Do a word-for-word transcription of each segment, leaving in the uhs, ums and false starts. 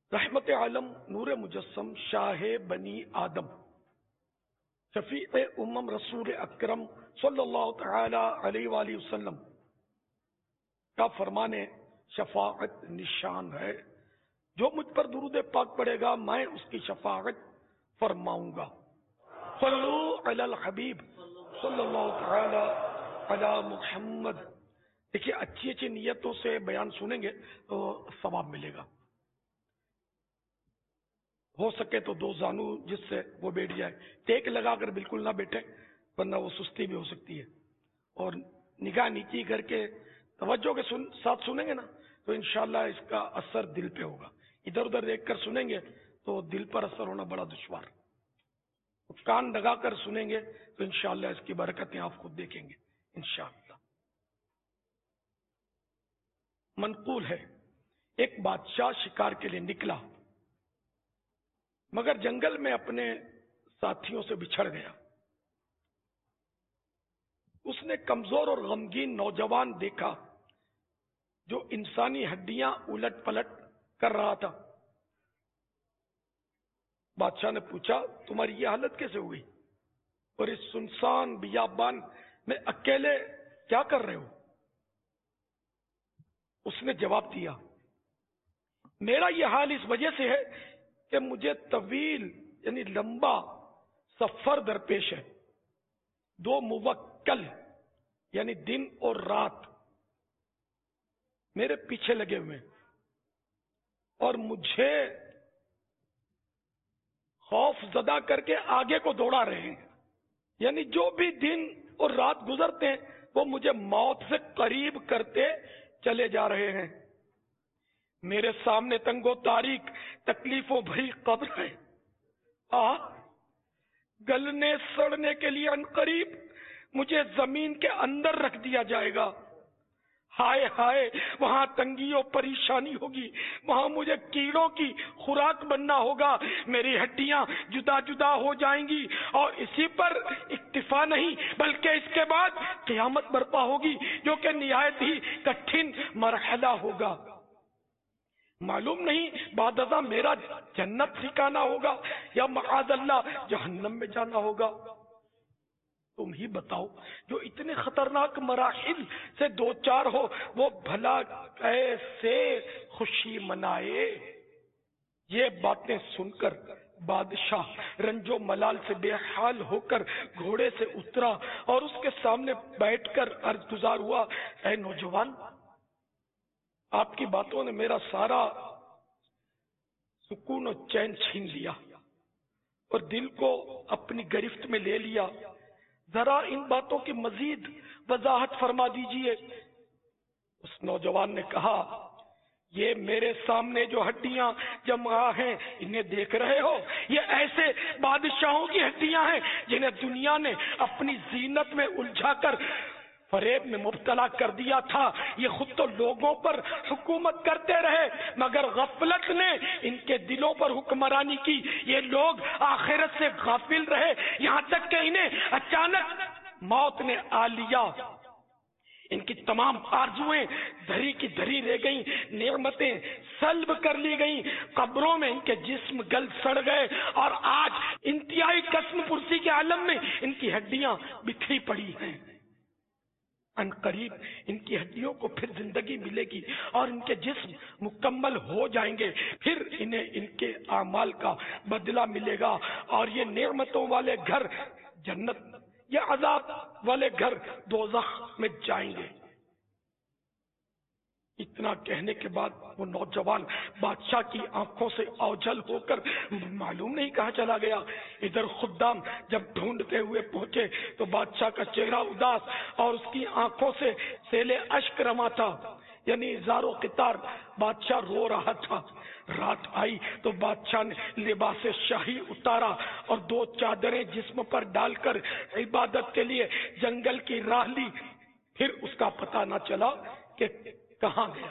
رحمت عالم نور مجسم شاہ بنی آدم شفیع امم رسول اکرم صلی اللہ تعالی علیہ وآلہ وسلم کا فرمان شفاعت نشان ہے، جو مجھ پر درود پاک پڑے گا میں اس کی شفاعت فرماؤں گا۔ صلو علی الحبیب صلی اللہ تعالی علی محمد۔ دیکھیے اچھی اچھی نیتوں سے بیان سنیں گے تو ثواب ملے گا۔ ہو سکے تو دو زانو جس سے وہ بیٹھ جائے، ٹیک لگا کر بالکل نہ بیٹھے ورنہ وہ سستی بھی ہو سکتی ہے، اور نگاہ نیچی کر کے توجہ کے سن ساتھ سنیں گے نا تو انشاءاللہ اس کا اثر دل پہ ہوگا۔ ادھر ادھر دیکھ کر سنیں گے تو دل پر اثر ہونا بڑا دشوار، کان لگا کر سنیں گے تو انشاءاللہ اس کی برکتیں آپ خود دیکھیں گے انشاءاللہ۔ منقول ہے، ایک بادشاہ شکار کے لیے نکلا مگر جنگل میں اپنے ساتھیوں سے بچھڑ گیا۔ اس نے کمزور اور غمگین نوجوان دیکھا جو انسانی ہڈیاں الٹ پلٹ کر رہا تھا۔ بادشاہ نے پوچھا تمہاری یہ حالت کیسے ہوئی اور اس سنسان بیابان میں اکیلے کیا کر رہے ہو؟ اس نے جواب دیا میرا یہ حال اس وجہ سے ہے کہ مجھے طویل یعنی لمبا سفر درپیش ہے، دو موکل یعنی دن اور رات میرے پیچھے لگے ہوئے اور مجھے خوف زدہ کر کے آگے کو دوڑا رہے ہیں، یعنی جو بھی دن اور رات گزرتے ہیں وہ مجھے موت سے قریب کرتے چلے جا رہے ہیں۔ میرے سامنے تنگ و تاریک تکلیفوں بھری قبر ہے، آ گلنے سڑنے کے لیے عنقریب مجھے زمین کے اندر رکھ دیا جائے گا۔ ہائے ہائے وہاں تنگی و پریشانی ہوگی، وہاں مجھے کیڑوں کی خوراک بننا ہوگا، میری ہڈیاں جدا جدا ہو جائیں گی، اور اسی پر اکتفا نہیں بلکہ اس کے بعد قیامت برپا ہوگی جو کہ نہایت ہی کٹھن مرحلہ ہوگا۔ معلوم نہیں بعد ازاں میرا جنت ٹھکانا ہوگا یا معاذ اللہ جہنم میں جانا ہوگا۔ تم ہی بتاؤ جو اتنے خطرناک مراحل سے دو چار ہو وہ بھلا کیسے خوشی منائے؟ یہ باتیں سن کر بادشاہ رنج و ملال سے بے حال ہو کر گھوڑے سے اترا اور اس کے سامنے بیٹھ کر عرض گزار ہوا اے نوجوان، آپ کی باتوں نے میرا سارا سکون و چین چھین لیا اور دل کو اپنی گرفت میں لے لیا، ذرا ان باتوں کی مزید وضاحت فرما دیجئے۔ اس نوجوان نے کہا یہ میرے سامنے جو ہڈیاں جمع ہیں انہیں دیکھ رہے ہو، یہ ایسے بادشاہوں کی ہڈیاں ہیں جنہیں دنیا نے اپنی زینت میں الجھا کر فریب میں مبتلا کر دیا تھا۔ یہ خود تو لوگوں پر حکومت کرتے رہے مگر غفلت نے ان کے دلوں پر حکمرانی کی، یہ لوگ آخرت سے غافل رہے یہاں تک کہ انہیں اچانک موت نے آ لیا۔ ان کی تمام آرزویں دھری کی دھری رہ گئیں، نعمتیں سلب کر لی گئیں، قبروں میں ان کے جسم گل سڑ گئے اور آج انتہائی قسم پرسی کے عالم میں ان کی ہڈیاں بکھری پڑی ہیں۔ ان قریب ان کی ہڈیوں کو پھر زندگی ملے گی اور ان کے جسم مکمل ہو جائیں گے، پھر انہیں ان کے اعمال کا بدلہ ملے گا اور یہ نعمتوں والے گھر جنت یا عذاب والے گھر دوزخ میں جائیں گے۔ اتنا کہنے کے بعد وہ نوجوان بادشاہ کی آنکھوں سے اوجھل ہو کر معلوم نہیں کہاں چلا گیا۔ ادھر خدام جب ڈھونڈتے ہوئے پہنچے تو بادشاہ کا چہرہ اداس اور اس کی آنکھوں سے سیل اشک رواں تھا، یعنی زار و قطار بادشاہ رو رہا تھا۔ رات آئی تو بادشاہ نے لباس شاہی اتارا اور دو چادریں جسم پر ڈال کر عبادت کے لیے جنگل کی راہ لی، پھر اس کا پتہ نہ چلا کہ کہاں گیا۔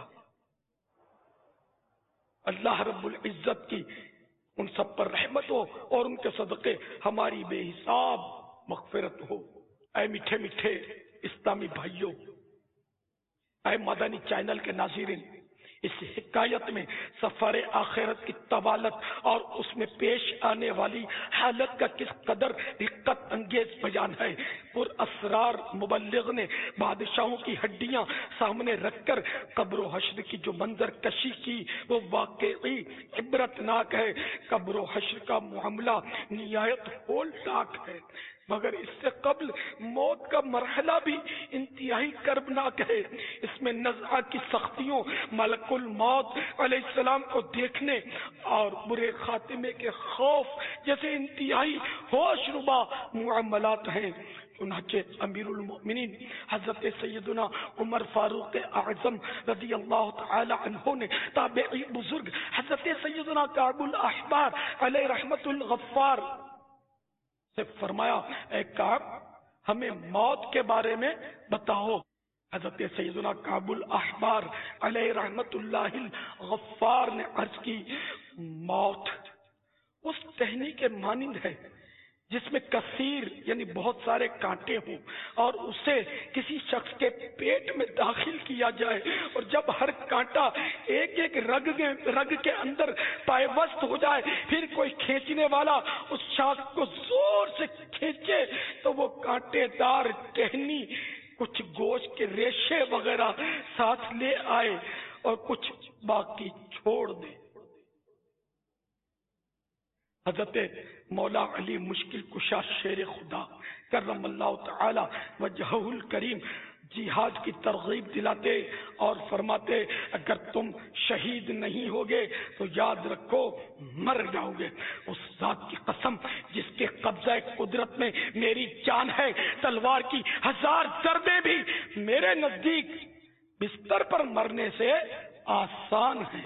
اللہ رب العزت کی ان سب پر رحمت ہو اور ان کے صدقے ہماری بے حساب مغفرت ہو۔ اے میٹھے میٹھے اسلامی بھائیوں، اے مدنی چینل کے ناظرین، اس حکایت میں سفر آخرت کی طوالت اور اس میں پیش آنے والی حالت کا کس قدر دقت انگیز بیان ہے۔ پر اسرار مبلغ نے بادشاہوں کی ہڈیاں سامنے رکھ کر قبر و حشر کی جو منظر کشی کی وہ واقعی عبرتناک ہے۔ قبر و حشر کا معاملہ نہایت ہولناک ہے، مگر اس سے قبل موت کا مرحلہ بھی انتہائی کربناک ہے۔ اس میں نزعہ کی سختیوں، ملک الموت علیہ السلام کو دیکھنے اور برے خاتمے کے خوف جیسے انتہائی ہوش ربا معاملات ہیں۔ چنانچہ امیر المؤمنین حضرت سیدنا عمر فاروق اعظم رضی اللہ تعالی عنہ نے تابعی بزرگ حضرت سیدنا کعب الاحبار علیہ رحمت الغفار سے فرمایا، اے کعب ہمیں موت کے بارے میں بتاؤ۔ حضرت سیدنا کعب الاحبار علیہ رحمت اللہ الغفار نے عرض کی، موت اس ٹہنی کے مانند ہے جس میں کثیر یعنی بہت سارے کانٹے ہوں اور اسے کسی شخص کے پیٹ میں داخل کیا جائے، اور جب ہر کانٹا ایک ایک رگ رگ کے اندر پائبست ہو جائے، پھر کوئی کھینچنے والا اس شاخ کو زور سے کھینچے تو وہ کانٹے دار ٹہنی کچھ گوشت کے ریشے وغیرہ ساتھ لے آئے اور کچھ باقی چھوڑ دے۔ حضرت مولا علی مشکل کشا شیر خدا کرم اللہ تعالی وجہہ الکریم جہاد کی ترغیب دلاتے اور فرماتے، اگر تم شہید نہیں ہوگے تو یاد رکھو مر جاؤ گے۔ اس ذات کی قسم جس کے قبضہ قدرت میں میری جان ہے، تلوار کی ہزار ضربیں بھی میرے نزدیک بستر پر مرنے سے آسان ہے۔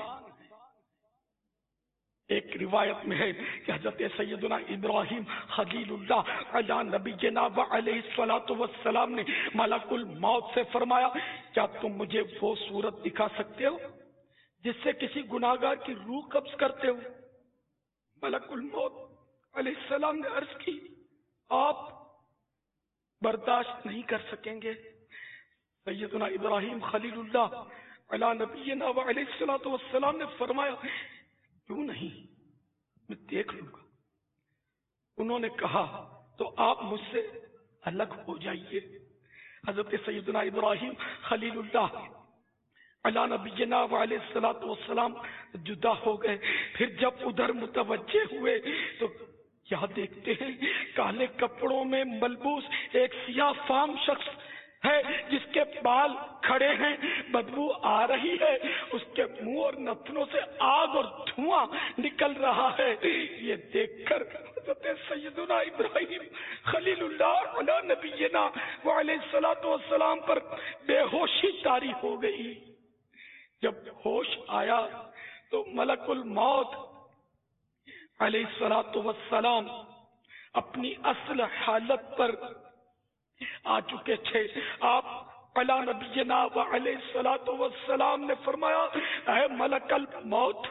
ایک روایت میں ہے کہ حضرت سیدنا ابراہیم خلیل اللہ علی نبینا علیہ الصلوۃ والسلام نے ملک الموت سے فرمایا، کیا تم مجھے وہ صورت دکھا سکتے ہو جس سے کسی گناہگار کی روح قبض کرتے ہو؟ ملک الموت علیہ السلام نے عرض کی، آپ برداشت نہیں کر سکیں گے۔ سیدنا ابراہیم خلیل اللہ علی نبینا علیہ الصلوۃ والسلام نے فرمایا، کیوں نہیں، میں دیکھ لوں گا۔ انہوں نے کہا، تو آپ مجھ سے الگ ہو جائیے۔ حضرت سیدنا ابراہیم خلیل اللہ علی نبینا علیہ الصلوۃ والسلام جدا ہو گئے۔ پھر جب ادھر متوجہ ہوئے تو کیا دیکھتے ہیں، کالے کپڑوں میں ملبوس ایک سیاہ فام شخص ہے جس کے بال کھڑے ہیں، بدبو آ رہی ہے، اس کے منہ اور نتنوں سے آگ اور دھواں نکل رہا ہے۔ یہ دیکھ کر حضرت سیدنا ابراہیم خلیل اللہ علی نبینا وعلیہ الصلوۃ والسلام پر بے ہوشی طاری ہو گئی۔ جب ہوش آیا تو ملک الموت علیہ الصلوۃ والسلام اپنی اصل حالت پر آ چکے تھے۔ آپ علی نبینا علیہ الصلوۃ والسلام نے فرمایا، اے ملک الموت،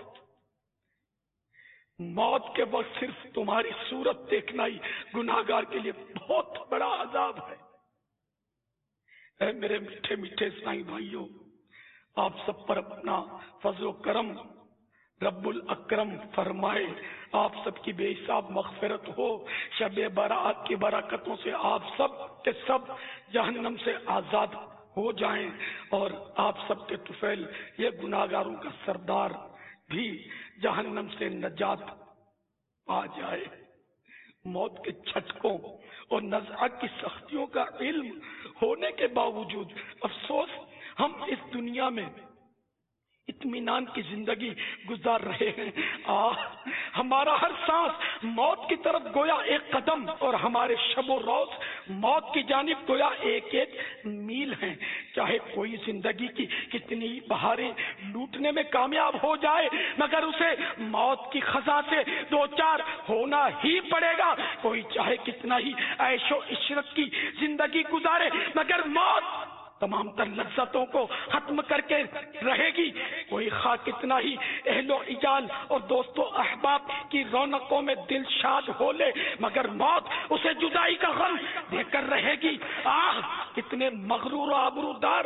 موت کے وقت صرف تمہاری صورت دیکھنا ہی گناہگار کے لیے بہت بڑا عذاب ہے۔ اے میرے میٹھے میٹھے اسلامی بھائیوں، آپ سب پر اپنا فضل و کرم رب الاکرم فرمائے، آپ سب کی بے حساب مغفرت ہو، شب برات کی برکتوں سے آپ سب کے سب جہنم سے آزاد ہو جائیں، اور آپ سب کے طفیل یہ گناہگاروں کا سردار بھی جہنم سے نجات پا جائے۔ موت کے جھٹکوں اور نزعہ کی سختیوں کا علم ہونے کے باوجود افسوس ہم اس دنیا میں اطمینان کی زندگی گزار رہے ہیں۔ آہ ہمارا ہر سانس موت کی طرف گویا ایک قدم، اور ہمارے شب و روز موت کی جانب گویا ایک ایک میل ہیں۔ چاہے کوئی زندگی کی کتنی بہاریں لوٹنے میں کامیاب ہو جائے، مگر اسے موت کی خزاں سے دو چار ہونا ہی پڑے گا۔ کوئی چاہے کتنا ہی عیش و عشرت کی زندگی گزارے، مگر موت تمام تر لذتوں کو ختم کر کے رہے گی۔ کوئی خواہ کتنا ہی اہل و عیال اور دوست و احباب کی رونقوں میں دل شاد ہو لے، مگر موت اسے جدائی کا غم دے کر رہے گی۔ آہ کتنے مغرور و آبرودار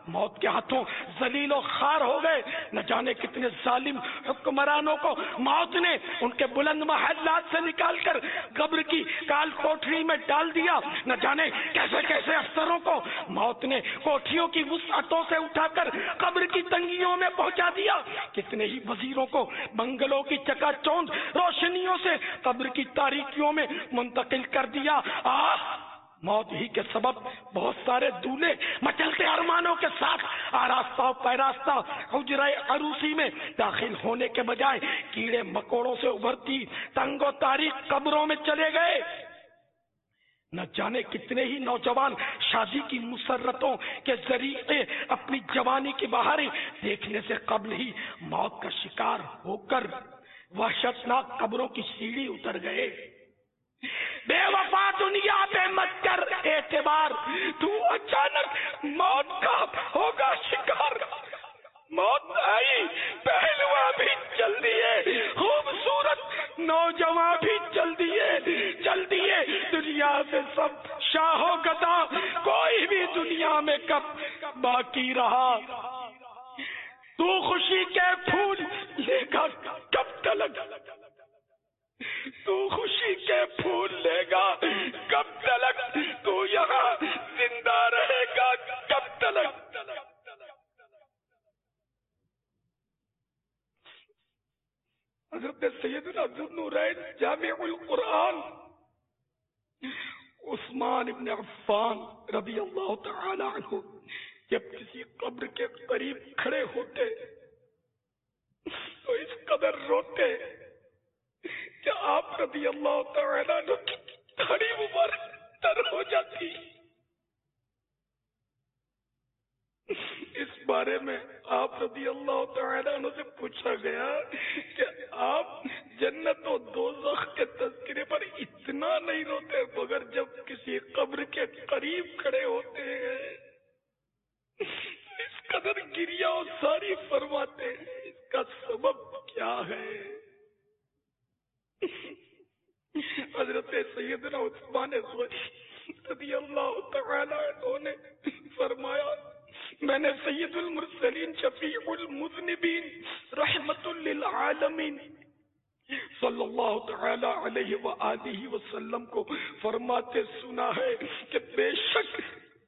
موت کے ہاتھوں ذلیل و خوار ہو گئے. نہ جانے کتنے ظالم حکمرانوں کو موت نے ان کے بلند محلات سے نکال کر قبر کی کال کوٹری میں ڈال دیا. نہ جانے کیسے کیسے افسروں کو موت نے کوٹھیوں کی وسعتوں سے اٹھا کر قبر کی تنگیوں میں پہنچا دیا. کتنے ہی وزیروں کو بنگلوں کی چکا چوند روشنیوں سے قبر کی تاریکیوں میں منتقل کر دیا. آہ موت ہی کے سبب بہت سارے دولے مچلتے ارمانوں کے ساتھ آراستہ و پیراستہ حجرہ عروسی میں داخل ہونے کے بجائے کیڑے مکوڑوں سے ابھرتی تنگ و تاریک قبروں میں چلے گئے. نہ جانے کتنے ہی نوجوان شادی کی مسرتوں کے ذریعے اپنی جوانی کی بہاریں دیکھنے سے قبل ہی موت کا شکار ہو کر وحشتناک قبروں کی سیڑھی اتر گئے. بے وفا دنیا پہ مت کر اعتبار، تو اچانک موت کا ہوگا شکار. موت آئی پہلوا بھی چل دیے، خوبصورت نوجوان بھی چل دیے چل دیے دنیا سے سب شاہ و گدا، کوئی بھی دنیا میں کب باقی رہا. تو خوشی کے پھول لے گا کب تلک، تو خوشی کے پھول لے گا کب تلک، تو یہاں زندہ رہے گا کب تلک. حضرت سیدنا ذوالنورین جامع القرآن عثمان ابن عفان رضی اللہ تعالی عنہ جب کسی قبر کے قریب کھڑے ہوتے تو اس قدر روتے کہ آپ رضی اللہ تعالی عنہ کی داڑھی مبارک تر ہو جاتی. اس بارے میں آپ رضی اللہ تعالی عنہ سے پوچھا گیا کہ آپ جنت و دوزخ کے تذکرے پر اتنا نہیں روتے مگر جب کسی قبر کے قریب کھڑے ہوتے ہیں اس قدر گریا و ساری فرماتے ہیں. اس کا سبب کیا ہے؟ حضرت سیدنا عثمان غنی رضی اللہ تعالی عنہ نے فرمایا میں نے سید المرسلین شفیع المذنبین رحمت للعالمین صلی اللہ تعالی علیہ وآلہ وسلم کو فرماتے سنا ہے کہ بے شک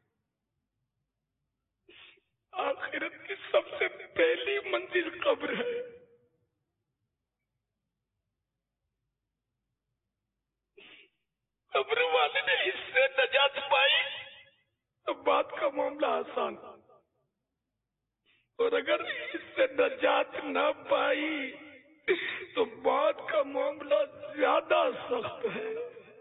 آخرت کی سب سے پہلی منزل قبر ہے. قبر والے نے اس سے نجات پائی تو بات کا معاملہ آسان، اور اگر اس سے نجات نہ پائی تو بات کا معاملہ زیادہ سخت ہے.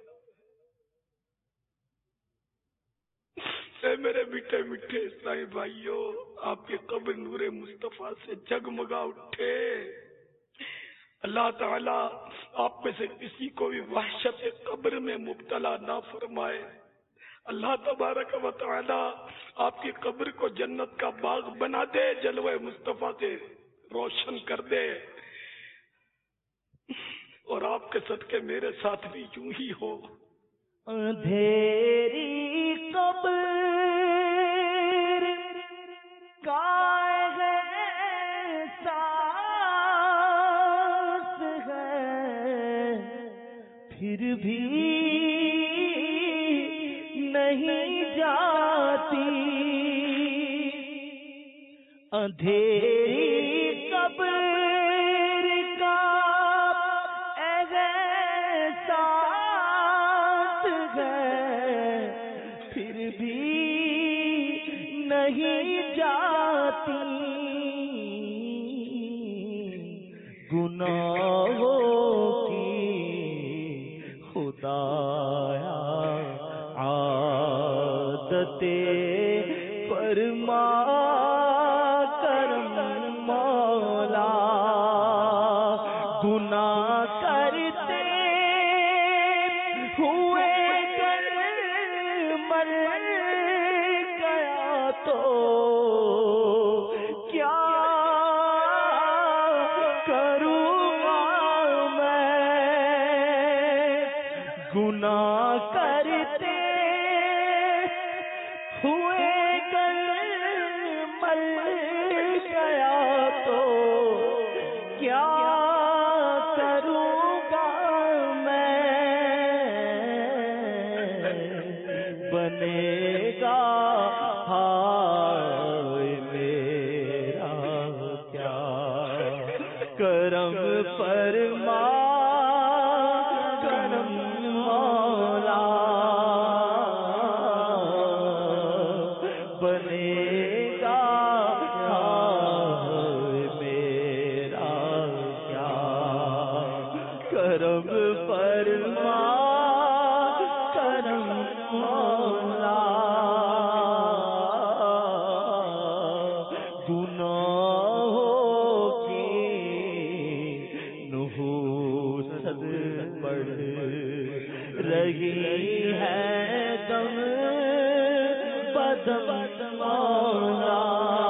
اے میرے میٹھے میٹھے عیسائی بھائیوں، آپ کی قبر نور مصطفیٰ سے جگمگا اٹھے. اللہ تعالیٰ آپ میں سے کسی کو بھی وحشت قبر میں مبتلا نہ فرمائے. اللہ تبارک و تعالیٰ آپ کی قبر کو جنت کا باغ بنا دے، جلوہ مصطفیٰ سے روشن کر دے، اور آپ کے صدقے میرے ساتھ بھی یوں ہی ہو. اندھیری قبر کا پھر بھی نہیں جاتی، اندھیری قبر کا احساس ہے پھر بھی نہیں جاتی، گناہوں خدایا عادت فرما کرم مولا، گناہ کرتے ہوئے گر مر گیا تو کیا گناہ کرتے ہوئے گر فرما کرم مولا بنے گا میرا کیا کرم فرما کرم مولا رہی ہے دم بدم مولا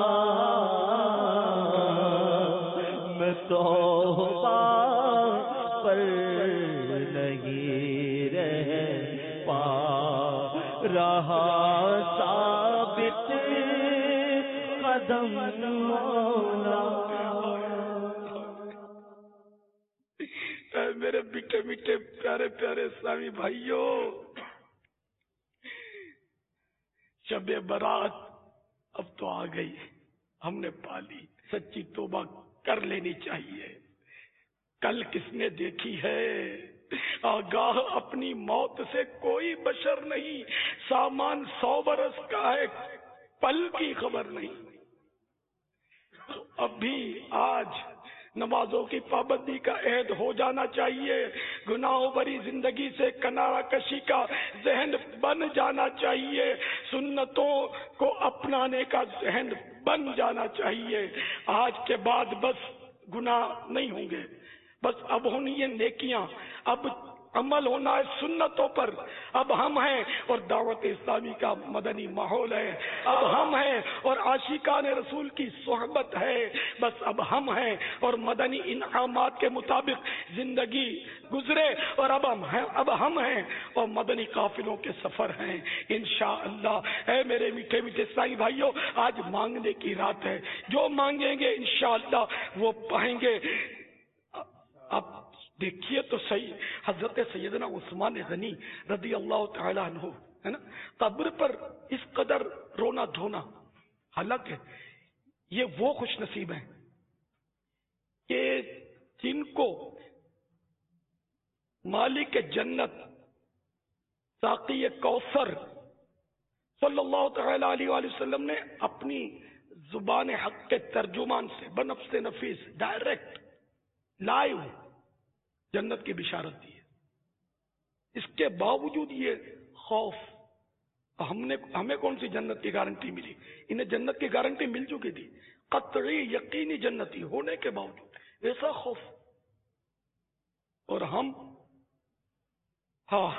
میں توبہ پر نہیں رہ پا رہا ثابت قدم مولا. میرے میٹھے میٹھے پیارے پیارے اسلامی بھائیوں، شب برات اب تو آ گئی، ہم نے پالی. سچی توبہ کر لینی چاہیے. کل کس نے دیکھی ہے؟ آگاہ اپنی موت سے کوئی بشر نہیں. سامان سو برس کا ہے، پل کی خبر نہیں. ابھی آج نمازوں کی پابندی کا عہد ہو جانا چاہیے. گناہوں بھری زندگی سے کنارہ کشی کا ذہن بن جانا چاہیے. سنتوں کو اپنانے کا ذہن بن جانا چاہیے. آج کے بعد بس گناہ نہیں ہوں گے، بس اب ہونی ہے نیکیاں، اب عمل ہونا ہے سنتوں پر. اب ہم ہیں اور دعوت اسلامی کا مدنی ماحول ہے. اب ہم ہیں اور عاشقان رسول کی صحبت ہے. بس اب ہم ہیں اور مدنی انعامات کے مطابق زندگی گزرے. اور اب ہم ہیں اب ہم ہیں اور مدنی قافلوں کے سفر ہیں انشاءاللہ. اے میرے میٹھے میٹھے اسلامی بھائیوں، آج مانگنے کی رات ہے. جو مانگیں گے انشاءاللہ وہ پائیں گے. اب دیکھیے تو صحیح، حضرت سیدنا عثمان غنی رضی اللہ تعالیٰ عنہ ہے نا، قبر پر اس قدر رونا دھونا. حالانکہ یہ وہ خوش نصیب ہیں کہ جن کو مالک جنت ساقی کوثر صلی اللہ تعالیٰ علیہ وآلہ وسلم نے اپنی زبان حق کے ترجمان سے بنفس نفیس ڈائریکٹ لائیو جنت کی بشارت دی ہے. اس کے باوجود یہ خوف. ہم نے ہمیں کون سی جنت کی گارنٹی ملی؟ انہیں جنت کی گارنٹی مل چکی تھی، قطعی یقینی جنتی ہونے کے باوجود ایسا خوف. اور ہم ہاں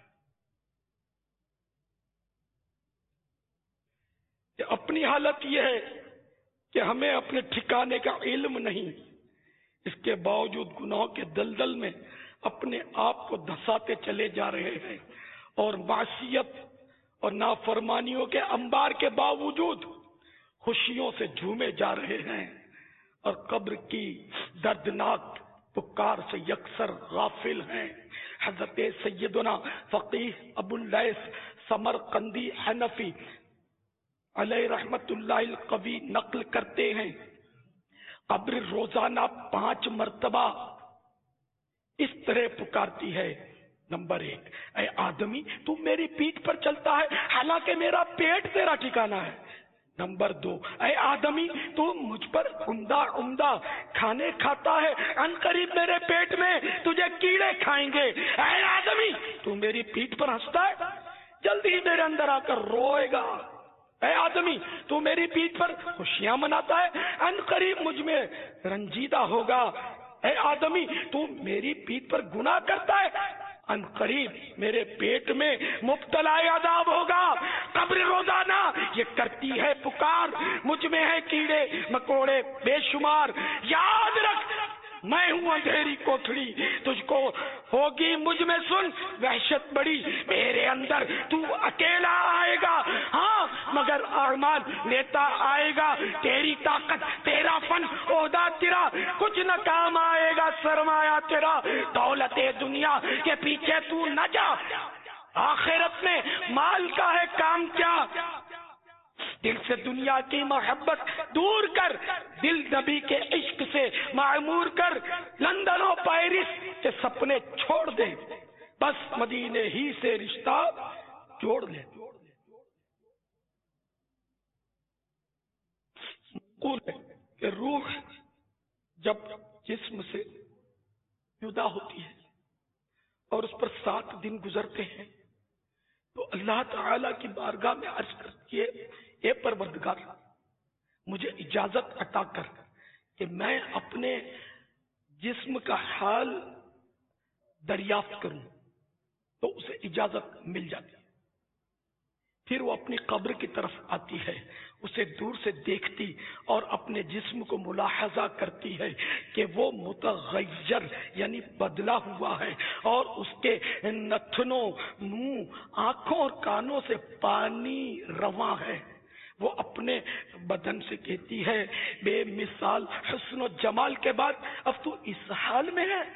اپنی حالت یہ ہے کہ ہمیں اپنے ٹھکانے کا علم نہیں، اس کے باوجود گناہوں کے دلدل میں اپنے آپ کو دھساتے چلے جا رہے ہیں اور معصیت اور نافرمانیوں کے انبار کے باوجود خوشیوں سے جھومے جا رہے ہیں اور قبر کی دردناک پکار سے یکسر غافل ہیں. حضرت سیدنا فقیہ ابو اللیث سمرقندی حنفی علیہ رحمت اللہ القوی نقل کرتے ہیں، قبر روزانہ پانچ مرتبہ اس طرح پکارتی ہے. نمبر ایک، اے آدمی تو میری پیٹھ پر چلتا ہے حالانکہ میرا پیٹ تیرا ٹھکانہ ہے. نمبر دو، اے آدمی تو مجھ پر عمدہ عمدہ کھانے کھاتا ہے، ان قریب میرے پیٹ میں تجھے کیڑے کھائیں گے. اے آدمی تو میری پیٹھ پر ہنستا ہے، جلدی ہی میرے اندر آ کر روئے گا. اے آدمی تو میری پیٹھ پر خوشیاں مناتا ہے، ان قریب مجھ میں رنجیدہ ہوگا. اے آدمی تو میری پیٹھ پر گناہ کرتا ہے، ان قریب میرے پیٹ میں مبتلا عذاب ہوگا. قبر روزانہ یہ کرتی ہے پکار، مجھ میں ہے کیڑے مکوڑے بے شمار. یاد رکھ میں ہوں اندھیری کوٹھڑی، تجھ کو ہوگی مجھ میں سن وحشت بڑی. میرے اندر تو اکیلا آئے گا، ہاں مگر اعمال لیتا آئے گا. تیری طاقت تیرا فن عہدہ تیرا کچھ نہ کام آئے گا. سرمایہ تیرا دولت دنیا کے پیچھے تو نہ جا، آخرت میں مال کا ہے کام کیا. دل سے دنیا کی محبت دور کر، دل نبی کے عشق سے معمور کر، لندن و پیرس کے سپنے چھوڑ دے، بس مدینے ہی سے رشتہ جوڑ لے۔ مقول ہے کہ روح جب جسم سے جدا ہوتی ہے اور اس پر سات دن گزرتے ہیں تو اللہ تعالی کی بارگاہ میں عرض کرتی ہے، اے پروردگار مجھے اجازت عطا کر کہ میں اپنے جسم کا حال دریافت کروں، تو اسے اجازت مل جاتی ہے۔ پھر وہ اپنی قبر کی طرف آتی ہے، اسے دور سے دیکھتی اور اپنے جسم کو ملاحظہ کرتی ہے کہ وہ متغیر یعنی بدلا ہوا ہے، اور اس کے نتنوں، منہ، آنکھوں اور کانوں سے پانی رواں ہے۔ وہ اپنے بدن سے کہتی ہے، بے مثال حسن و جمال کے بعد اب تو اس حال میں ہے،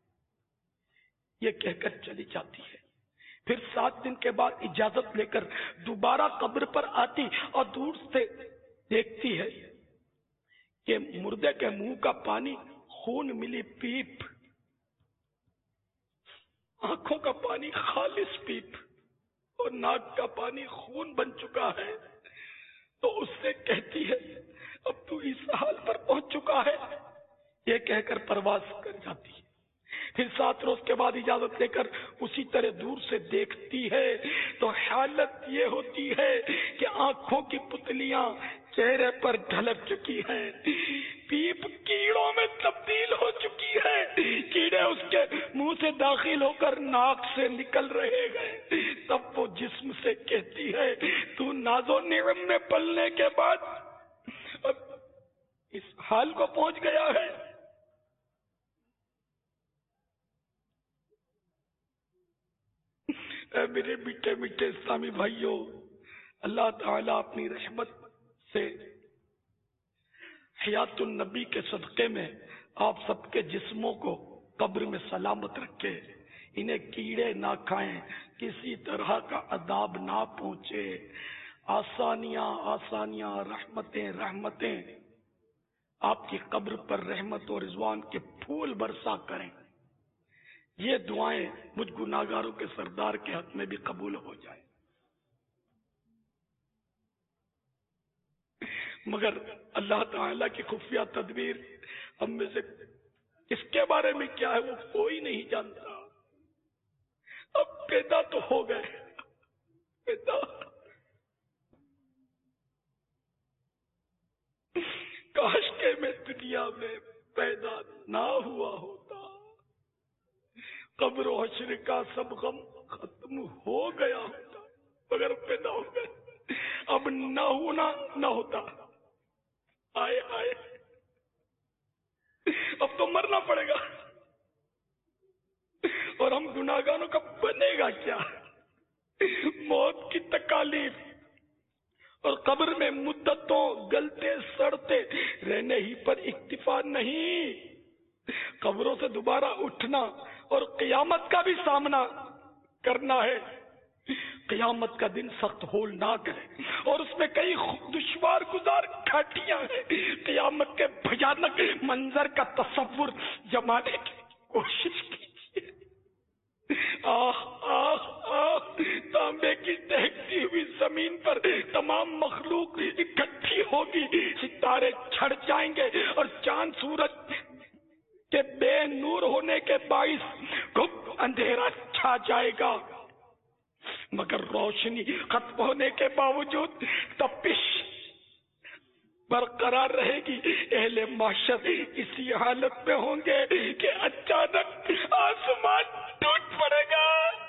یہ کہہ کر چلی جاتی ہے۔ پھر سات دن کے بعد اجازت لے کر دوبارہ قبر پر آتی اور دور سے دیکھتی ہے کہ مردے کے منہ کا پانی خون ملی پیپ، آنکھوں کا پانی خالص پیپ اور ناک کا پانی خون بن چکا ہے۔ تو اس سے کہتی ہے، اب تو اس حال پر پہنچ چکا ہے، یہ کہہ کر پرواز کر جاتی ہے۔ پھر سات روز کے بعد اجازت لے کر اسی طرح دور سے دیکھتی ہے تو حالت یہ ہوتی ہے کہ آنکھوں کی پتلیاں چہرے پر ڈھلک چکی ہیں، پیپ کیڑوں میں تبدیل ہو چکی ہے، کیڑے اس کے منہ سے داخل ہو کر ناک سے نکل رہے گئے۔ تب وہ جسم سے کہتی ہے، تو ناز و نعم میں پلنے کے بعد اب اس حال کو پہنچ گیا ہے۔ اے میرے میٹھے میٹھے اسلامی بھائیوں، اللہ تعالیٰ اپنی رحمت سے حیات النبی کے صدقے میں آپ سب کے جسموں کو قبر میں سلامت رکھے، انہیں کیڑے نہ کھائیں، کسی طرح کا عذاب نہ پہنچے، آسانیاں آسانیاں، رحمتیں رحمتیں آپ کی قبر پر رحمت اور رضوان کے پھول برسا کریں۔ یہ دعائیں مجھ گناہگاروں کے سردار کے حق میں بھی قبول ہو جائیں۔ مگر اللہ تعالیٰ کی خفیہ تدبیر ہم میں سے اس کے بارے میں کیا ہے وہ کوئی نہیں جانتا۔ اب پیدا تو ہو گئے، پیدا کاش کہ میں دنیا میں پیدا نہ ہوا ہوتا، قبر و حشر کا سب غم ختم ہو گیا ہوتا، مگر پیدا ہو گئے، اب نہ ہونا نہ ہوتا۔ آئے آئے اب تو مرنا پڑے گا، اور ہم گناہگاروں کا بنے گا کیا؟ موت کی تکالیف اور قبر میں مدتوں گلتے سڑتے رہنے ہی پر اکتفا نہیں، قبروں سے دوبارہ اٹھنا اور قیامت کا بھی سامنا کرنا ہے۔ قیامت کا دن سخت ہولناک ہے اور اس میں کئی دشوار گزار گھاٹیاں ہیں۔ قیامت کے بھیانک منظر کا تصور جمانے کی کوشش کیجیے۔ آہ آہ آہ، تانبے کی دہکتی ہوئی زمین پر تمام مخلوق اکٹھی ہوگی، ستارے چھڑ جائیں گے اور چاند سورج کے بے نور ہونے کے باعث گھپ اندھیرا چھا جائے گا، مگر روشنی ختم ہونے کے باوجود تپش برقرار رہے گی۔ اہل محشر اسی حالت میں ہوں گے کہ اچانک آسمان ٹوٹ پڑے گا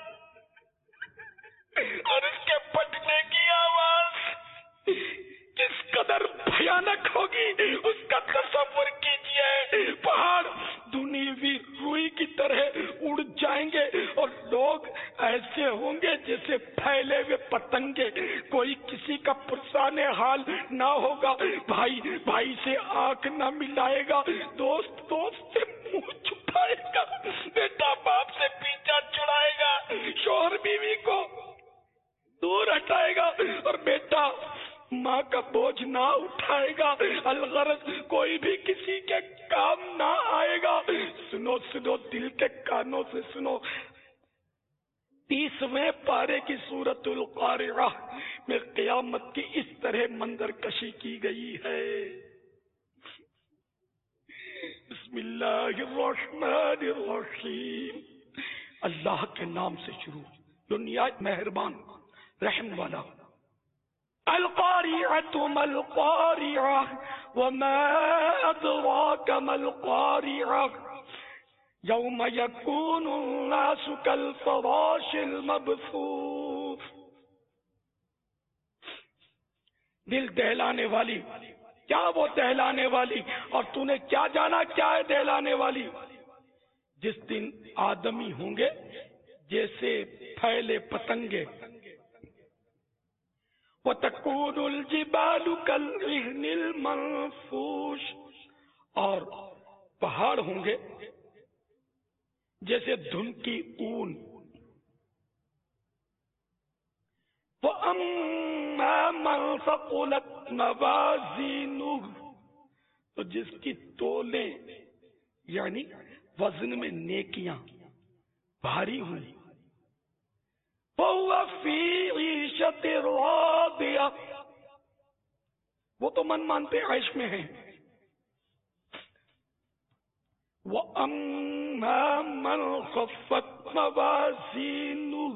اور اس کے پھٹنے کی آواز کس قدر بھیانک ہوگی اس کا تصور کیجیے۔ پہاڑ دھنی ہوئی روئی کی طرح اڑ جائیں گے اور لوگ ایسے ہوں گے جیسے پھیلے ہوئے پتنگے، کوئی کسی کا پرسان حال نہ ہوگا، بھائی بھائی سے آنکھ نہ ملائے گا، دوست دوست سے منہ چھپائے گا، بیٹا باپ سے پیچھا چھڑائے گا، شوہر بیوی کو دور ہٹائے گا اور بیٹا ماں کا بوجھ نہ اٹھائے گا، الغرض کوئی بھی کسی کے کام نہ آئے گا۔ سنو سنو، دل کے کانوں سے سنو، تیسویں پارے کی سورۃ القارعہ میں قیامت کی اس طرح منظر کشی کی گئی ہے۔ بسم اللہ الرحمن الرحیم، اللہ کے نام سے شروع جو نہایت مہربان رحم والا۔ القارعۃ ما القارعہ وما ادراک ما القارعہ یوم یکون الناس کالفراش المبثوث۔ دل دہلانے والی، کیا وہ دہلانے والی، اور تو نے کیا جانا کیا ہے دہلانے والی؟ جس دن آدمی ہوں گے جیسے پھیلے پتنگے، وَتَكُونُ الْجِبَالُ كَالْعِهْنِ الْمَنفُوشِ، اور پہاڑ ہوں گے جیسے دھن کی اون۔ وَأَمَّا مَنْ ثَقُلَتْ مَوَازِينُهُ، تو جس کی تولیں یعنی وزن میں نیکیاں بھاری ہوئی، فَهُوَ فِي عِيشَةٍ رَاضِيَةٍ، وہ تو من مانتے عیش میں ہیں۔ وَأَمَّا مَنْ خَفَّتْ مَوَازِينُهُ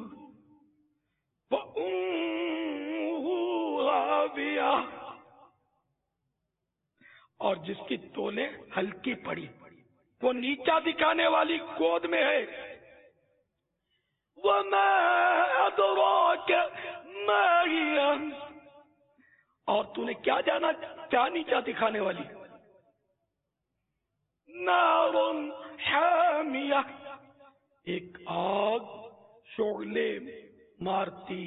فَأُمُّهُ هَاوِيَةٌ، اور جس کی تولیں ہلکی پڑی، وہ نیچا دکھانے والی گود میں ہے۔ وَمَا أَدْرَاكَ مَا هِيَهْ، اور تو نے کیا جانا کیا نیچا دکھانے والی؟ نَارٌ حَامِيَةٌ، ایک آگ شعلے مارتی۔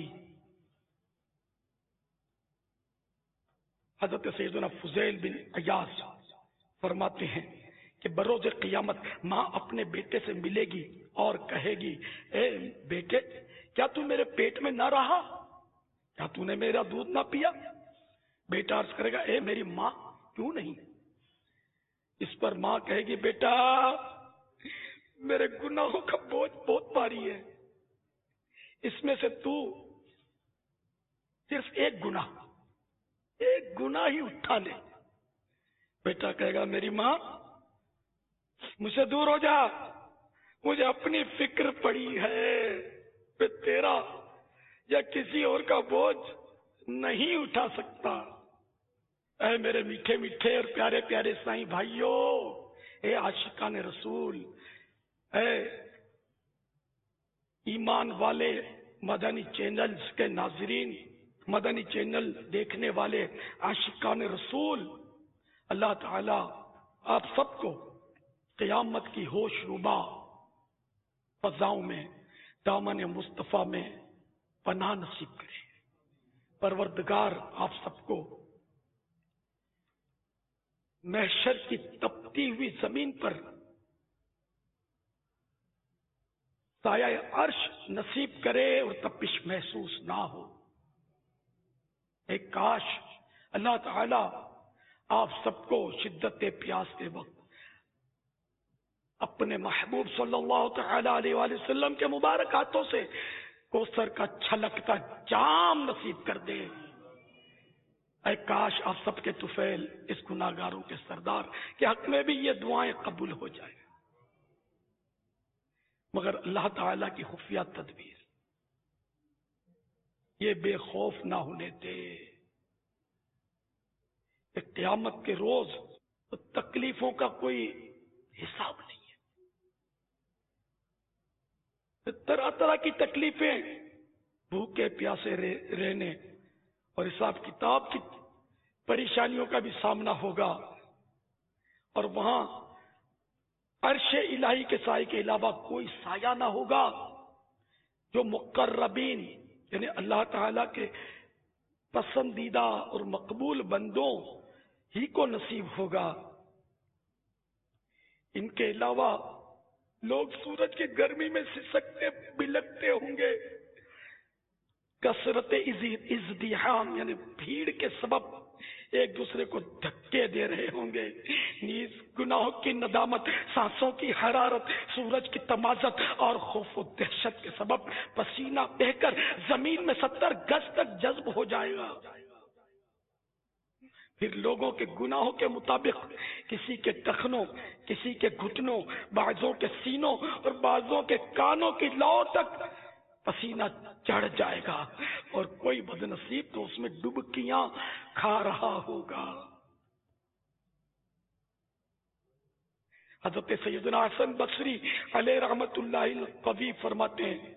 حضرت سیدنا فضیل بن عیاض فرماتے ہیں کہ بروز قیامت ماں اپنے بیٹے سے ملے گی اور کہے گی، اے بیٹے کیا تو میرے پیٹ میں نہ رہا؟ کیا تو نے میرا دودھ نہ پیا؟ بیٹا عرض کرے گا، اے میری ماں کیوں نہیں؟ اس پر ماں کہے گی، بیٹا میرے گناہوں کا بوجھ بہت بھاری ہے، اس میں سے تو صرف ایک گناہ ایک گناہ ہی اٹھا لے۔ بیٹا کہے گا، میری ماں مجھ سے دور ہو جا، مجھے اپنی فکر پڑی ہے، میں تیرا یا کسی اور کا بوجھ نہیں اٹھا سکتا۔ اے میرے میٹھے میٹھے اور پیارے پیارے سائیں بھائیوں، اے عاشقان رسول، اے ایمان والے مدنی چینلز کے ناظرین، مدنی چینل دیکھنے والے عاشقان رسول، اللہ تعالی آپ سب کو قیامت کی ہوش ربا فضاؤں میں دامن مصطفیٰ میں پناہ نصیب کرے۔ پروردگار آپ سب کو محشر کی تپتی ہوئی زمین پر سایہ عرش نصیب کرے اور تپش محسوس نہ ہو۔ ایک کاش اللہ تعالی آپ سب کو شدت پیاس کے وقت اپنے محبوب صلی اللہ تعالی علیہ وآلہ وسلم کے مبارک ہاتھوں سے کوثر کا چھلکتا جام نصیب کر دے۔ اے کاش آپ سب کے طفیل اس گناہگاروں کے سردار کے حق میں بھی یہ دعائیں قبول ہو جائیں، مگر اللہ تعالی کی خفیہ تدبیر یہ بے خوف نہ ہونے دے۔ قیامت کے روز تکلیفوں کا کوئی حساب نہیں ہے، طرح طرح کی تکلیفیں، بھوکے پیاسے رہنے اور حساب کتاب کی پریشانیوں کا بھی سامنا ہوگا، اور وہاں عرش الہی کے سائے کے علاوہ کوئی سایہ نہ ہوگا جو مقربین یعنی اللہ تعالی کے پسندیدہ اور مقبول بندوں ہی کو نصیب ہوگا۔ ان کے علاوہ لوگ سورج کی گرمی میں سسکتے بلکتے ہوں گے، کثرت ازدحام یعنی بھیڑ کے سبب ایک دوسرے کو دھکے دے رہے ہوں گے. نیز گناہوں کی ندامت، سانسوں کی حرارت، سورج کی تمازت اور خوف و دہشت کے سبب پسینہ بہہ کر زمین میں ستر گز تک جذب ہو جائے گا. پھر لوگوں کے گناہوں کے مطابق کسی کے ٹخنوں، کسی کے گھٹنوں، بعضوں کے سینوں اور بعضوں کے کانوں کی لو تک پسینہ چڑھ جائے گا، اور کوئی بدنصیب تو اس میں ڈبکیاں کھا رہا ہوگا. حضرت سیدنا حسن بصری علیہ رحمت اللہ القوی فرماتے ہیں،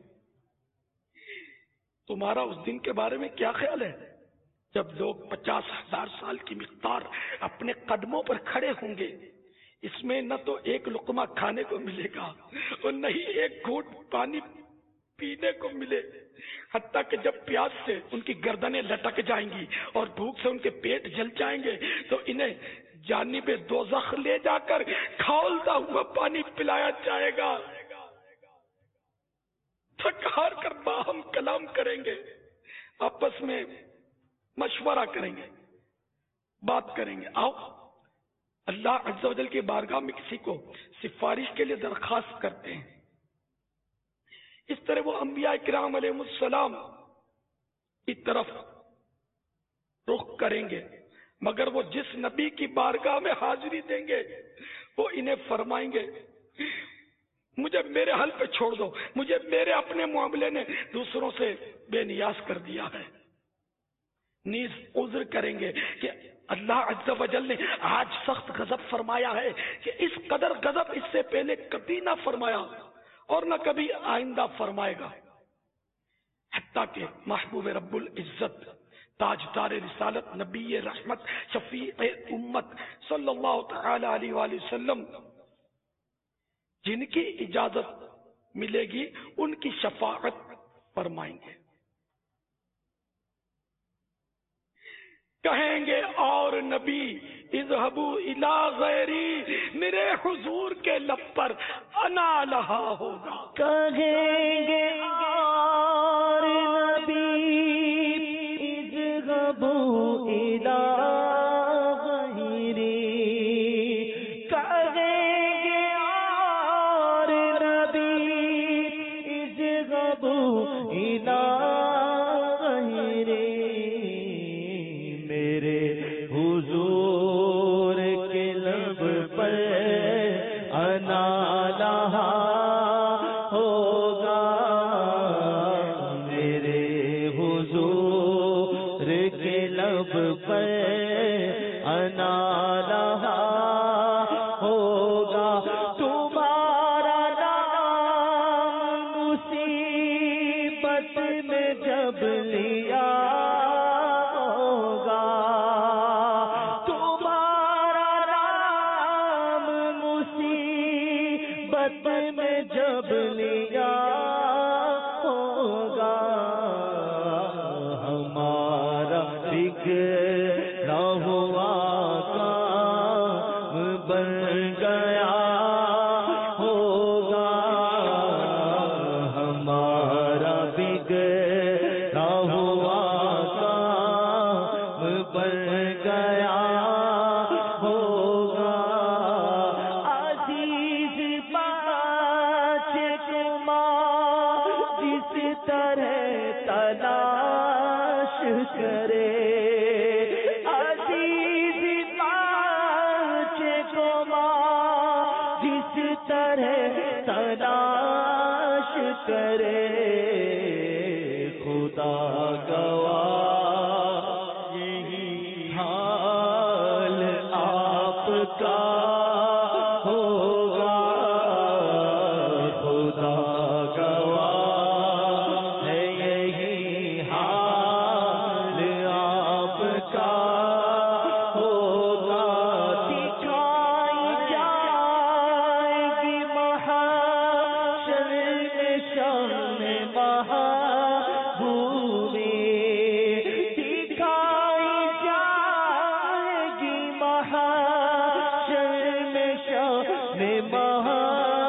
تمہارا اس دن کے بارے میں کیا خیال ہے جب لوگ پچاس ہزار سال کی مقدار اپنے قدموں پر کھڑے ہوں گے، اس میں نہ تو ایک لقمہ کھانے کو ملے گا اور نہ ہی ایک گھونٹ پانی پینے کو ملے، حتیٰ کہ جب پیاس سے ان کی گردنیں لٹک جائیں گی اور بھوک سے ان کے پیٹ جل جائیں گے تو انہیں جانب دوزخ لے جا کر کھولتا ہوا پانی پلایا جائے گا. تھک ہار کر باہم کلام کریں گے، آپس میں مشورہ کریں گے، بات کریں گے. آؤ اللہ عز و جل کی بارگاہ میں کسی کو سفارش کے لیے درخواست کرتے ہیں. اس طرح وہ انبیاء کرام علیہ السلام کی طرف رخ کریں گے، مگر وہ جس نبی کی بارگاہ میں حاضری دیں گے وہ انہیں فرمائیں گے مجھے میرے حل پہ چھوڑ دو، مجھے میرے اپنے معاملے نے دوسروں سے بے نیاز کر دیا ہے. نیز عذر کریں گے کہ اللہ عز و جل نے آج سخت غضب فرمایا ہے کہ اس قدر غضب اس سے پہلے کبھی نہ فرمایا اور نہ کبھی آئندہ فرمائے گا. حتیٰ کہ محبوب رب العزت، تاجدار رسالت، نبی رحمت، شفیع امت صلی اللہ تعالی علیہ وآلہ وسلم، جن کی اجازت ملے گی ان کی شفاعت فرمائیں گے. کہیں گے اور نبی اذهبوا الی غیری، میرے حضور کے لب پر انا لہا ہوگا. کہیں گے اور نبی اذهبوا الی غیری، کہیں گے اور نبی اذهبوا الی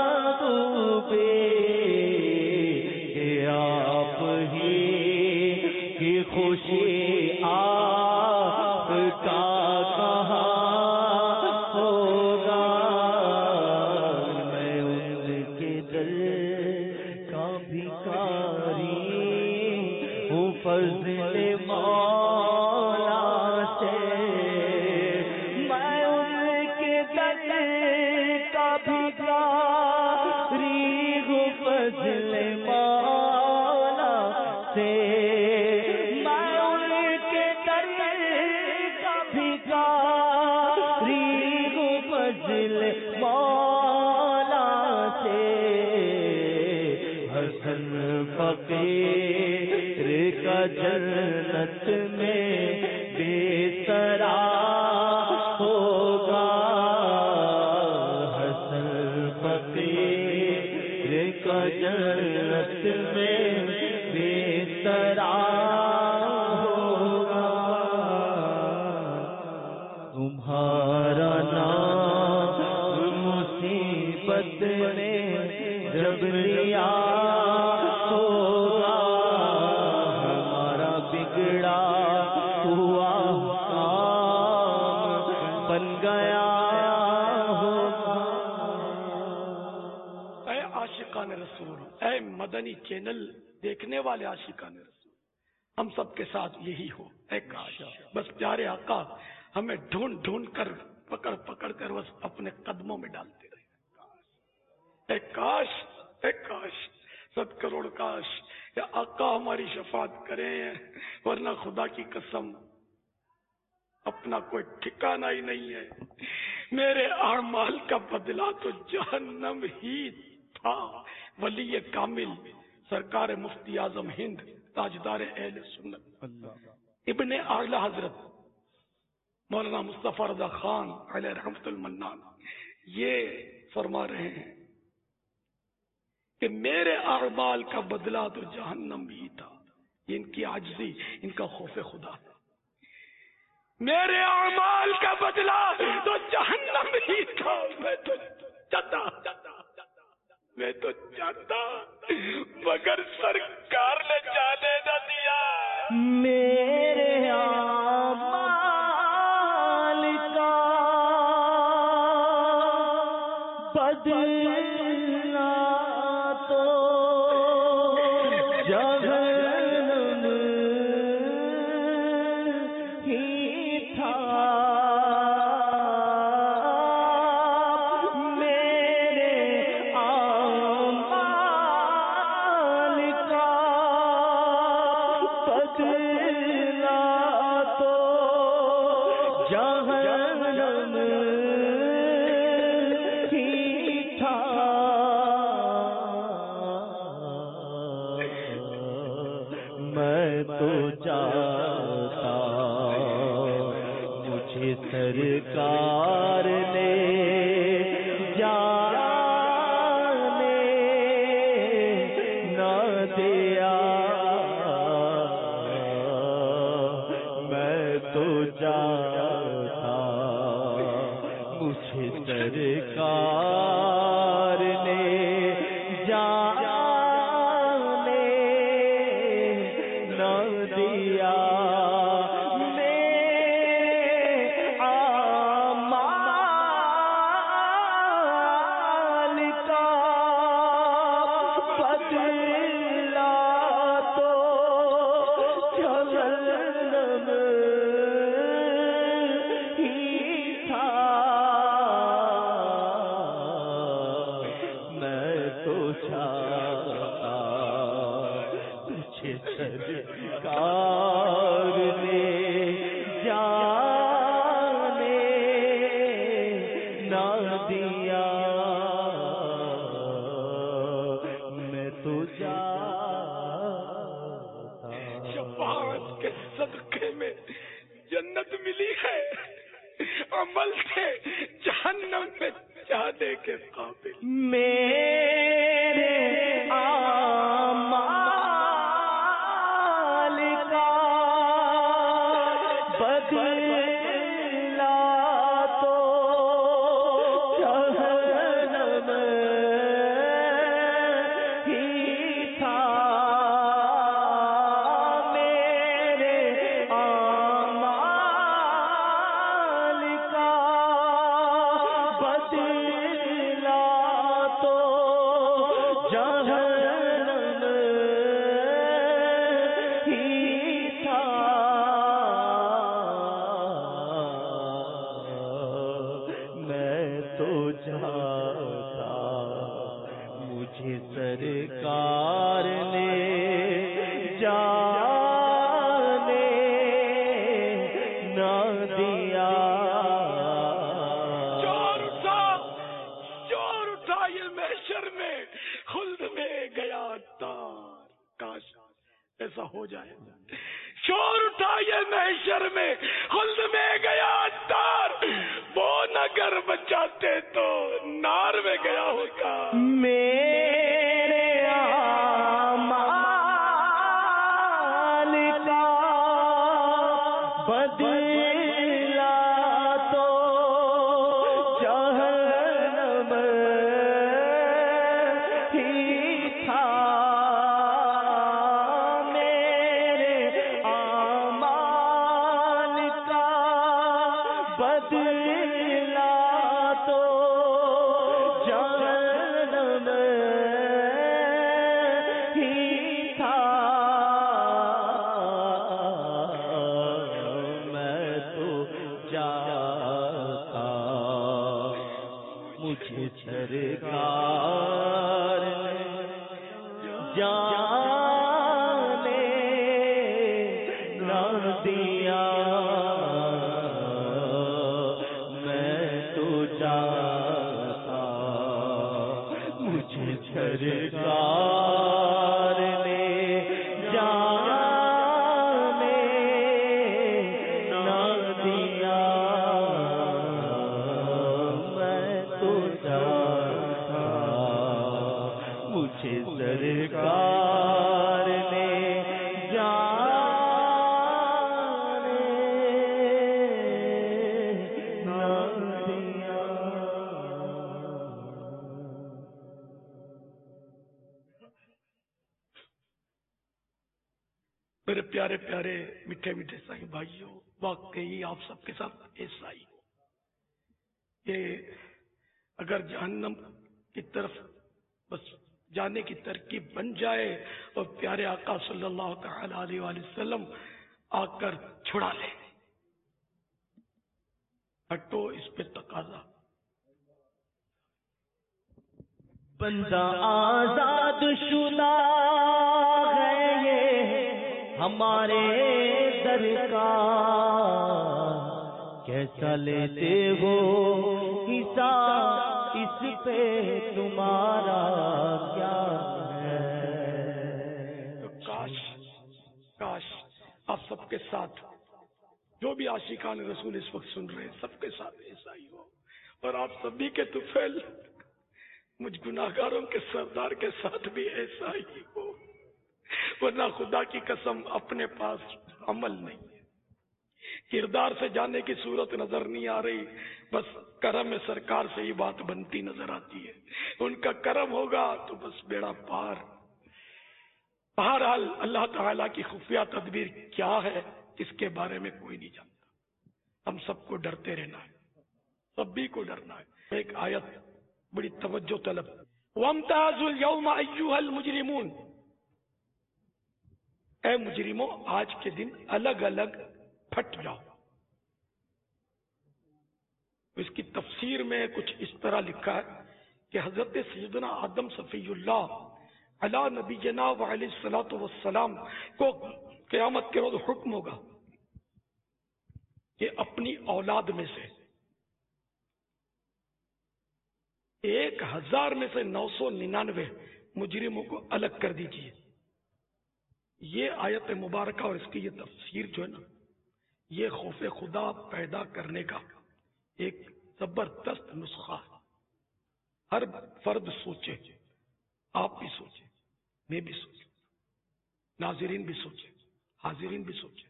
آپ ہی فضل مولا سے میں ان کے در کا بھکاری ہوں فضل مولا سے میں ان کے در کا بھکاری ہوں فضل مولا سے حسن فقیر کا جنت میں بے سرا ہوگا حسن فقیر کا جنت میں بے سرا ہوگا تمہارا نام مصیبت نے جب لیا ہوگا ہمارا بگڑا ہوا کام بن گیا ہوگا۔ اے عاشقان رسول، اے مدنی چینل دیکھنے والے عاشقان رسول، ہم سب کے ساتھ یہی ہو۔ اے کاش بس پیارے آقا ہمیں ڈھونڈ ڈھونڈ کر پکڑ پکڑ کر بس اپنے قدموں میں ڈالتے رہے۔ اے کاش اے کاش ست کروڑ کاش یا آقا ہماری شفاعت کریں، ورنہ خدا کی قسم اپنا کوئی ٹھکانہ ہی نہیں ہے۔ میرے اعمال کا بدلہ تو جہنم ہی تھا۔ ولی کامل سرکار مفتی اعظم ہند تاجدار اہل سنت ابن اعلی حضرت مولانا مصطفیٰ رضا خان علیہ رحمت المنان یہ فرما رہے ہیں کہ میرے اعمال کا بدلہ تو جہنم ہی تھا۔ یہ ان کی عاجزی، ان کا خوف خدا تھا۔ میرے اعمال کا بدلہ تو جہنم ہی تھا۔ میں تو چاہتا میں تو چاہتا مگر سرکار نے جانے نہ دیا۔ میرے اعمال کا بدلہ تو جہنم ہی تھا۔ میرے اعمال کا بدلہ تو جہنم ہی تھا۔ میں تو چاہتا مجھے سرکار نے جانے نہ دیا۔ میں تو چاہتا مجھے سرکار نے جانے نہ دیا۔ میرے اعمال کا بدلہ تو جہنم ہی تھا۔ میں تو چاہتا تجھے سرکار نے جانے نہ دیا۔ میں تو چاہتا شفاعت کے صدقے میں جنت ملی ہے، عمل سے جہنم میں جانے کے قابل۔ میرے اعمال کا بدلہ تو جہنم ہی تھا۔ میرے اعمال کا بدلہ تو جہنم ہی مجھے سرکار نے جانے نہ دیا. چور اٹھا چور اٹھا یہ محشر میں خلد میں گیا تار. کاش ایسا ہو جائے. چور اٹھا یہ محشر میں خلد میں گیا تار. وہ نگر بچاتے تو نار میں گیا ہوتا. میرے اعمال کا بدلہ تو جہنم ہی تھا. میرے اعمال کا بدلہ تو جہنم ہی تھا. میں تو جاتا مجھے سرکار جانے نہ دیا. میں تو جاتا مجھے سرکار نے جانے نہ دیا. میں تو جاتا مجھے سرکار نے جانے نہ دیا. میرے پیارے پیارے میٹھے میٹھے سائیں بھائیوں، واقعی آپ سب کے ساتھ ایسا ہی ہو. یہ اگر جہنم کی طرف بس جانے کی ترکیب بن جائے اور پیارے آقا صلی اللہ تعالی علیہ وآلہ وسلم آ کر چھڑا لے. ہٹو اس پہ تقاضا. بندہ آزاد شدہ ہے یہ ہمارے در کا. کیسا لیتے ہو حساب اس پہ تمہارا کیا ہے؟ تو کاش کاش آپ سب کے ساتھ جو بھی عاشقان رسول اس وقت سن رہے ہیں سب کے ساتھ ایسا ہی ہو، اور آپ سبھی کے طفیل مجھ گناہگاروں کے سردار کے ساتھ بھی ایسا ہی ہو. ورنہ خدا کی قسم اپنے پاس عمل نہیں، کردار سے جانے کی صورت نظر نہیں آ رہی. بس کرم سرکار سے ہی بات بنتی نظر آتی ہے. ان کا کرم ہوگا تو بس بیڑا پار. بہرحال اللہ تعالیٰ کی خفیہ تدبیر کیا ہے اس کے بارے میں کوئی نہیں جانتا. ہم سب کو ڈرتے رہنا ہے، سبھی کو ڈرنا ہے. ایک آیت بڑی توجہ طلب. وَامْتَازُوا الْيَوْمَ أَيُّهَا الْمُجْرِمُونَ. اے مجرموں آج کے دن الگ الگ پھٹ جاؤ. اس کی تفسیر میں کچھ اس طرح لکھا ہے کہ حضرت سیدنا آدم صفی اللہ علی نبی جناب علیہ الصلوۃ والسلام کو قیامت کے روز حکم ہوگا کہ اپنی اولاد میں سے ایک ہزار میں سے نو سو ننانوے مجرموں کو الگ کر دیجیے. یہ آیت مبارکہ اور اس کی یہ تفسیر جو ہے نا، یہ خوف خدا پیدا کرنے کا ایک زبردست نسخہ ہے. ہر فرد سوچے، آپ بھی سوچیں، میں بھی سوچوں، ناظرین بھی سوچیں، حاضرین بھی سوچیں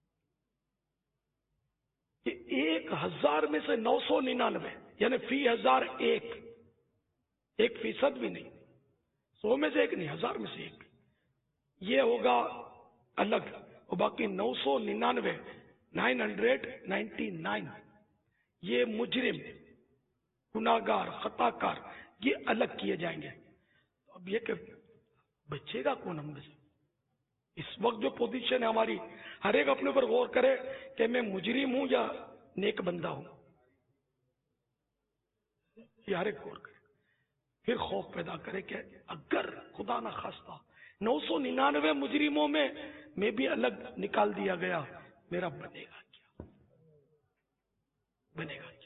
کہ ایک ہزار میں سے نو سو ننانوے یعنی فی ہزار ایک ایک فیصد بھی نہیں، سو میں سے ایک نہیں، ہزار میں سے ایک یہ ہوگا الگ، اور باقی نو سو ننانوے نائن ہنڈریڈ نائنٹی نائن یہ مجرم گناہگار خطا کار یہ الگ کیے جائیں گے. اب یہ کہ بچے گا کون ہم میں سے؟ اس وقت جو پوزیشن ہے ہماری، ہر ایک اپنے اوپر غور کرے کہ میں مجرم ہوں یا نیک بندہ ہوں. یہ ہر ایک غور کرے. پھر خوف پیدا کرے کہ اگر خدا نہ خواستہ نو سو ننانوے مجرموں میں میں بھی الگ نکال دیا گیا، میرا بنے گا کیا؟ بنے گا کیا؟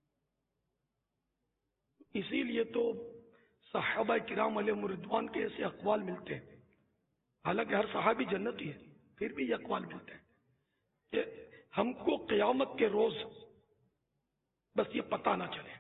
اسی لیے تو صحابہ کرام علیہم رضوان کے ایسے اقوال ملتے ہیں، حالانکہ ہر صحابی جنتی ہے، پھر بھی یہ اقوال ملتے ہیں کہ ہم کو قیامت کے روز بس یہ پتہ نہ چلے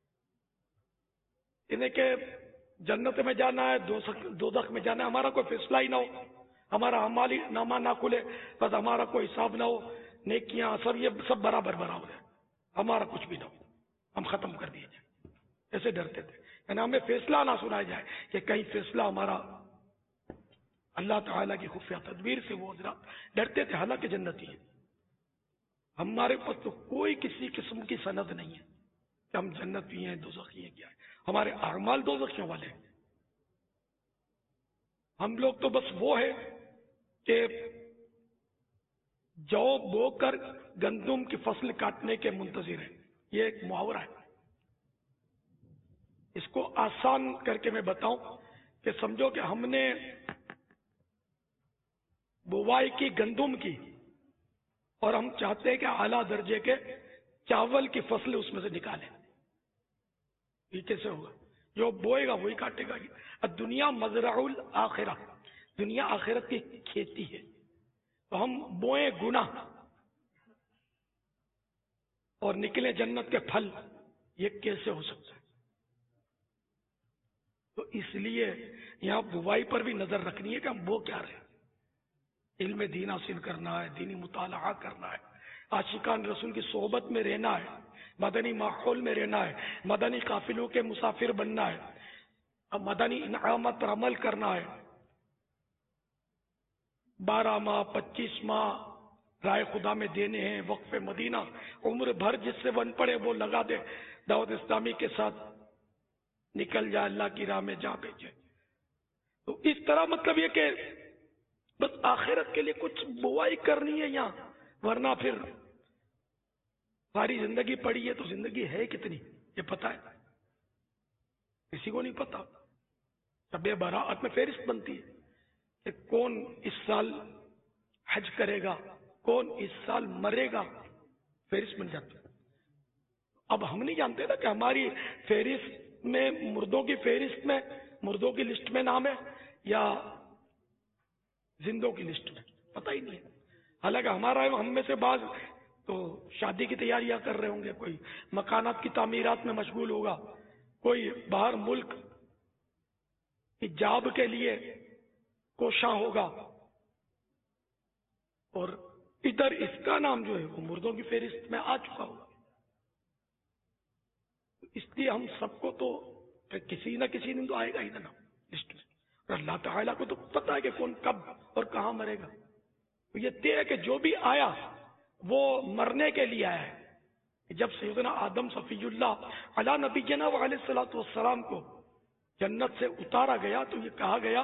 انہیں کہ جنت میں جانا ہے دوزخ میں جانا ہے، ہمارا کوئی فیصلہ ہی نہ ہو، ہمارا اعمالی نامہ نہ کھلے، بس ہمارا کوئی حساب نہ ہو، نیکیاں سب یہ سب برابر برابر ہے، ہمارا کچھ بھی نہ ہو، ہم ختم کر دیے جائیں، ایسے ڈرتے تھے، یعنی ہمیں فیصلہ نہ سنایا جائے کہ کہیں فیصلہ ہمارا اللہ تعالیٰ کی خفیہ تدبیر سے وہ حضرات ڈرتے تھے، حالانکہ جنتی ہے۔ ہمارے پاس تو کوئی کسی قسم کی سند نہیں ہے کہ ہم جنتی ہیں دوزخی ہیں کیا ہے، ہمارے اعمال دوزخیوں والے ہیں، ہم لوگ تو بس وہ ہے کہ جو بو کر گندم کی فصل کاٹنے کے منتظر ہیں، یہ ایک محاورہ ہے۔ اس کو آسان کر کے میں بتاؤں کہ سمجھو کہ ہم نے بوائی کی گندم کی اور ہم چاہتے ہیں کہ اعلیٰ درجے کے چاول کی فصل اس میں سے نکالیں، یہ کیسے ہوگا؟ جو بوئے گا وہی کاٹے گا۔ دنیا مزرع الآخرہ، دنیا آخرت کی کھیتی ہے، تو ہم بوئیں گناہ اور نکلے جنت کے پھل، یہ کیسے ہو سکتا ہے؟ تو اس لیے یہاں بوائی پر بھی نظر رکھنی ہے کہ ہم بو کیا رہے، علم دین حاصل کرنا ہے، دینی مطالعہ کرنا ہے، عاشقان رسول کی صحبت میں رہنا ہے، مدنی ماحول میں رہنا ہے، مدنی قافلوں کے مسافر بننا ہے، مدنی انعامات پر عمل کرنا ہے، بارہ ماہ پچیس ماہ رائے خدا میں دینے ہیں، وقف مدینہ عمر بھر جس سے بن پڑے وہ لگا دے، دعوت اسلامی کے ساتھ نکل جائے، اللہ کی راہ میں جا بھیجے۔ تو اس طرح مطلب یہ کہ بس آخرت کے لیے کچھ بوائی کرنی ہے یہاں، ورنہ پھر ساری زندگی پڑی ہے تو زندگی ہے کتنی یہ پتا ہے؟ کسی کو نہیں پتا۔ شب براءت میں فہرست بنتی ہے کہ کون اس سال حج کرے گا، کون اس سال مرے گا، فہرست بن جاتی ہے۔ اب ہم نہیں جانتے نا کہ ہماری فہرست میں، مردوں کی فہرست میں، مردوں کی لسٹ میں نام ہے یا زندوں کی لسٹ میں، پتہ ہی نہیں ہے۔ حالانکہ ہمارا ہم میں سے بعض تو شادی کی تیاریاں کر رہے ہوں گے، کوئی مکانات کی تعمیرات میں مشغول ہوگا، کوئی باہر ملک کی جاب کے لیے کوشاں ہوگا، اور ادھر اس کا نام جو ہے وہ مردوں کی فہرست میں آ چکا ہوگا۔ اس لیے ہم سب کو تو کسی نہ کسی دن تو آئے گا ہی نا لسٹ میں، اور اللہ تعالیٰ کو تو پتا ہے کہ کون کب اور کہاں مرے گا۔ یہ طے ہے کہ جو بھی آیا وہ مرنے کے لیے آیا ہے۔ جب سیدنا آدم صفی اللہ علی نبینا علیہ الصلوۃ والسلام کو جنت سے اتارا گیا تو یہ کہا گیا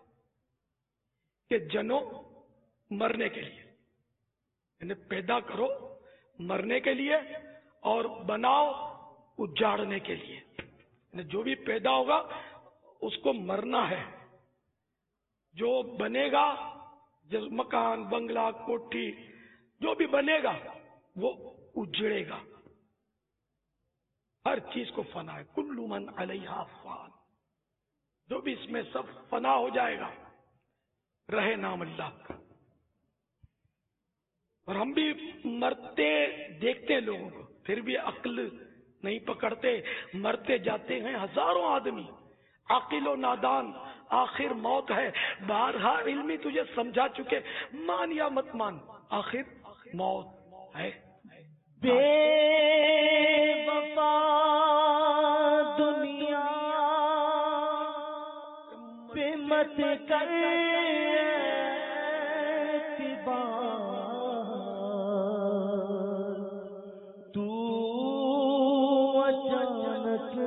کہ جنو مرنے کے لیے، یعنی پیدا کرو مرنے کے لیے اور بناؤ اجاڑنے کے لیے، یعنی جو بھی پیدا ہوگا اس کو مرنا ہے، جو بنے گا جس مکان بنگلہ کوٹھی جو بھی بنے گا وہ اجڑے گا، ہر چیز کو فنا ہے، کل من علیہا فان، جو بھی اس میں سب فنا ہو جائے گا، رہے نام اللہ کا۔ اور ہم بھی مرتے دیکھتے ہیں لوگوں کو، پھر بھی عقل نہیں پکڑتے، مرتے جاتے ہیں ہزاروں آدمی، عاقل و نادان، آخر موت ہے، بارہا علمی تجھے سمجھا چکے، مان یا مت مان، آخر موت ہے۔ بے وفا دنیا پہ مت کر تو اچانک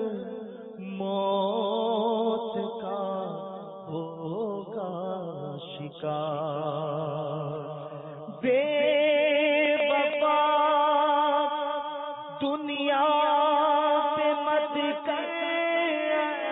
موت کا ہوگا شکار۔ بے وفا دنیا پہ مت کر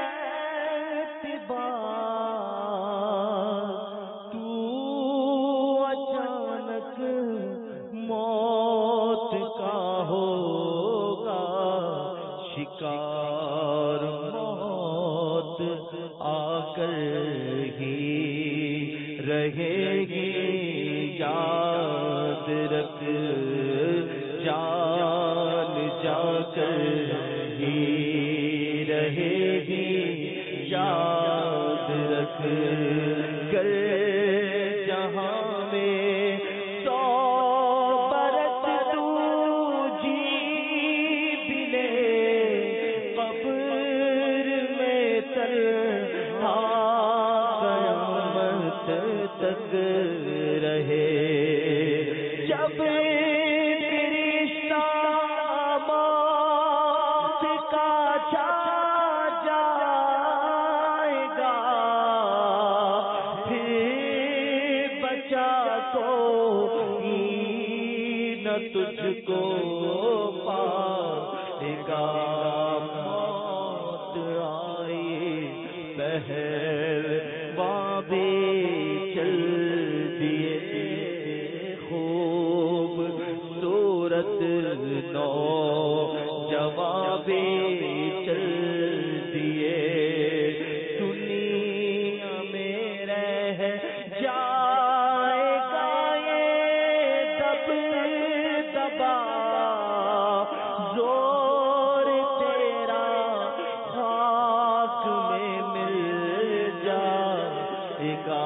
کر ہی رہے گی، یاد رکھ جان جا کر ہی رہے گی، یاد رکھ کر جہاں میں سو برس تو جی بھی لے، قبر میں تنہا قیامت تک رہے، جب فرشتہ موت کا جا جائے گا، پھر بچا کوئی نہ تجھ کو پائے گا، موت آئی پہلواں بھی چل دیے، خوب صورت نو جواب چل دیے، دنیا میں رہ جائے گا یہ دب دبا، زور تیرا خاک میں مل جائے گا،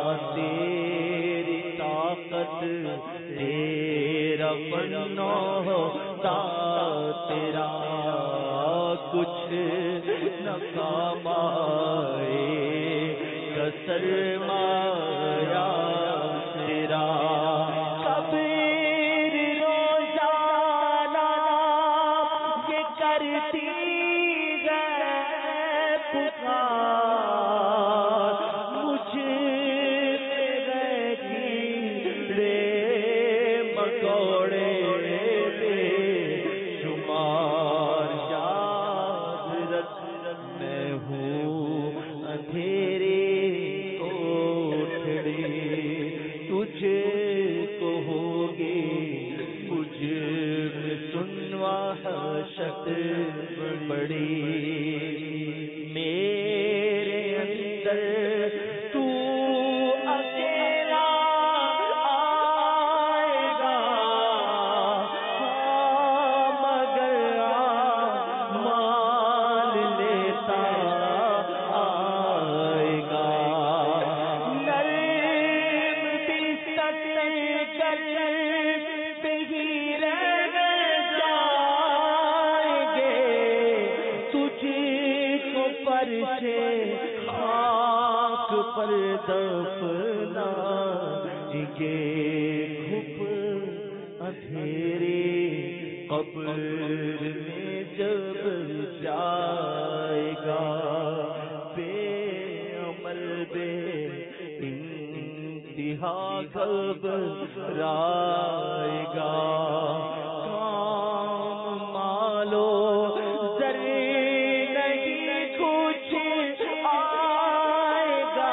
تیری طاقت تیرا بنو تا تیرا کچھ نہ کام آئے گا، سرمایہ تیرا قبر روزانہ یہ کرتی ہے پکار، مجھ میں کیڑے مکوڑے بے شمار، یاد رکھ میں ہوں اندھیرے کوٹھڑی، تجھے کو ہوگی مجھ میں سنوا حشت بڑی، میرے اندر تو اکیلا آئے گا، ہاں مگر مان لیتا آئے گا، نرم بستر کر پہ ہی رہ جائیں گے، تجھ کو پرچے خاک پر دفنائیں گے، گھپ اندھیرے قبر میں جب جائے گا، بے عمل بے انتہا گھبرائے گا، کام مالو زر نہیں کچھ آئے گا،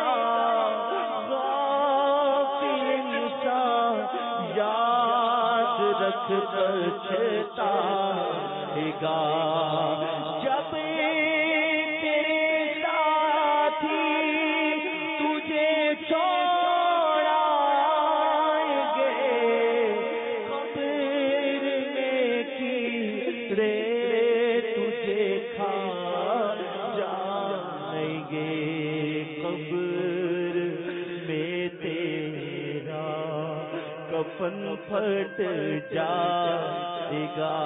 غافل انسان یاد رکھ پچھتائے گا، جب تیرے ساتھی تجھے چھوڑائیں گے، قبر میں کیڑے تجھے کھا جائیں گے، قبر میں تیرا کفن پھٹ جائے گا،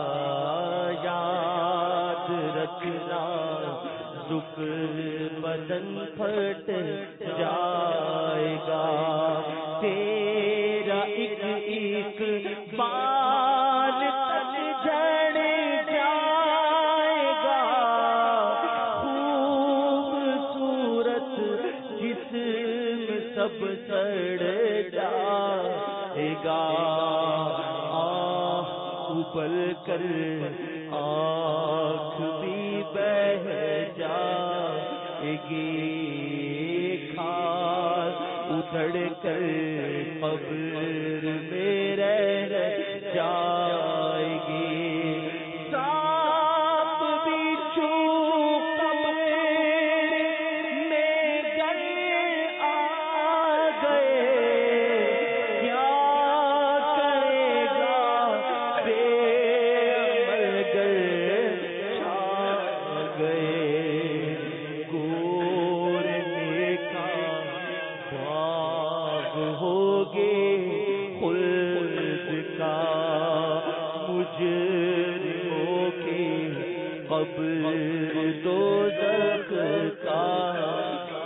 یاد رکھنا زک بدن پھٹ جائے گا، تیرا ایک ایک بال تن جھڑ جائے گا، خوبصورت جسم سب سڑ جائے گا، آہ ابل کر آنکھ بھی بہہ جائے گی، خاک اتڑ کر قبر میں رہ جائے گی، سانپ بچھو قبر میں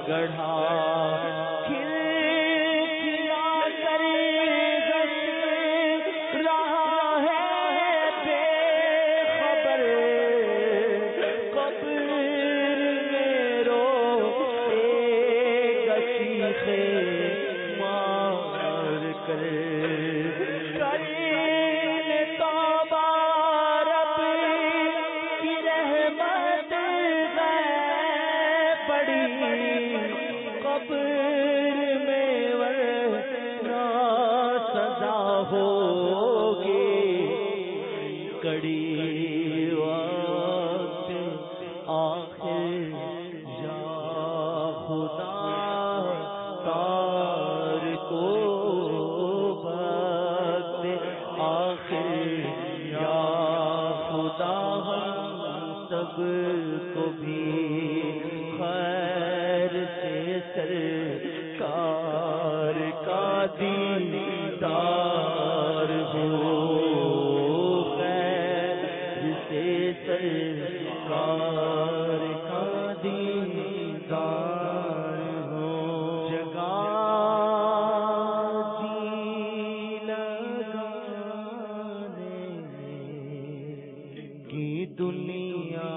گڑھا کھلا کر گشت رہا ہے بے خبر قبر میں رو ایک شیخے مار کر کو بھی خیر سے سرکار کا دیدار ہو، خیر سے سرکار کا دیدار ہو، جگہ دی لگانے کی دنیا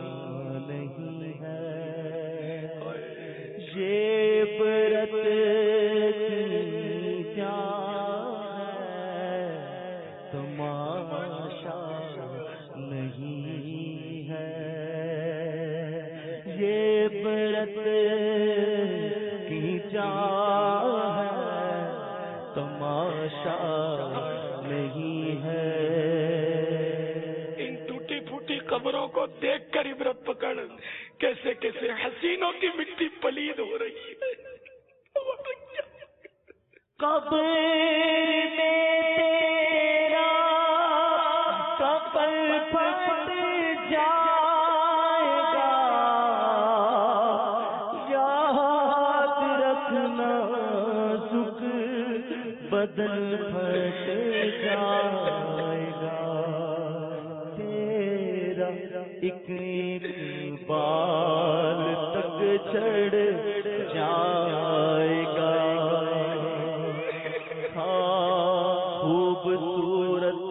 قبروں کو دیکھ کر عبرت پکڑ، کیسے کیسے حسینوں کی مٹی پلید ہو رہی ہے۔ قبر میں تیرا کفن پھٹ جائے گا، یاد رکھنا سکھ بدن پھٹ جائے گا، ایک ایک بال تک چڑھ جائے گا، خوبصورت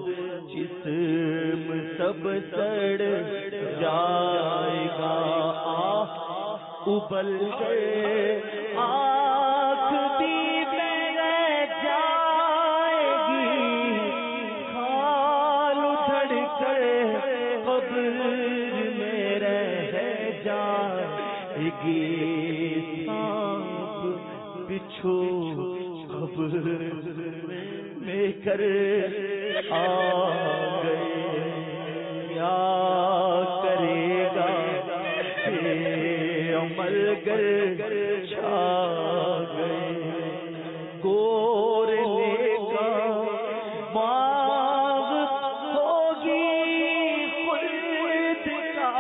جسم سب سڑ جائے گا، ابل گئے آنکھ بھی بہ جائے گی، کھال اجڑ کر قبر میں رہ جائے گی، سانپ بچھو قبر میں کر آ گئے، یا کرے گا عمل گر چھا گئے، گورنے کا باغ ہوگی خلد کا،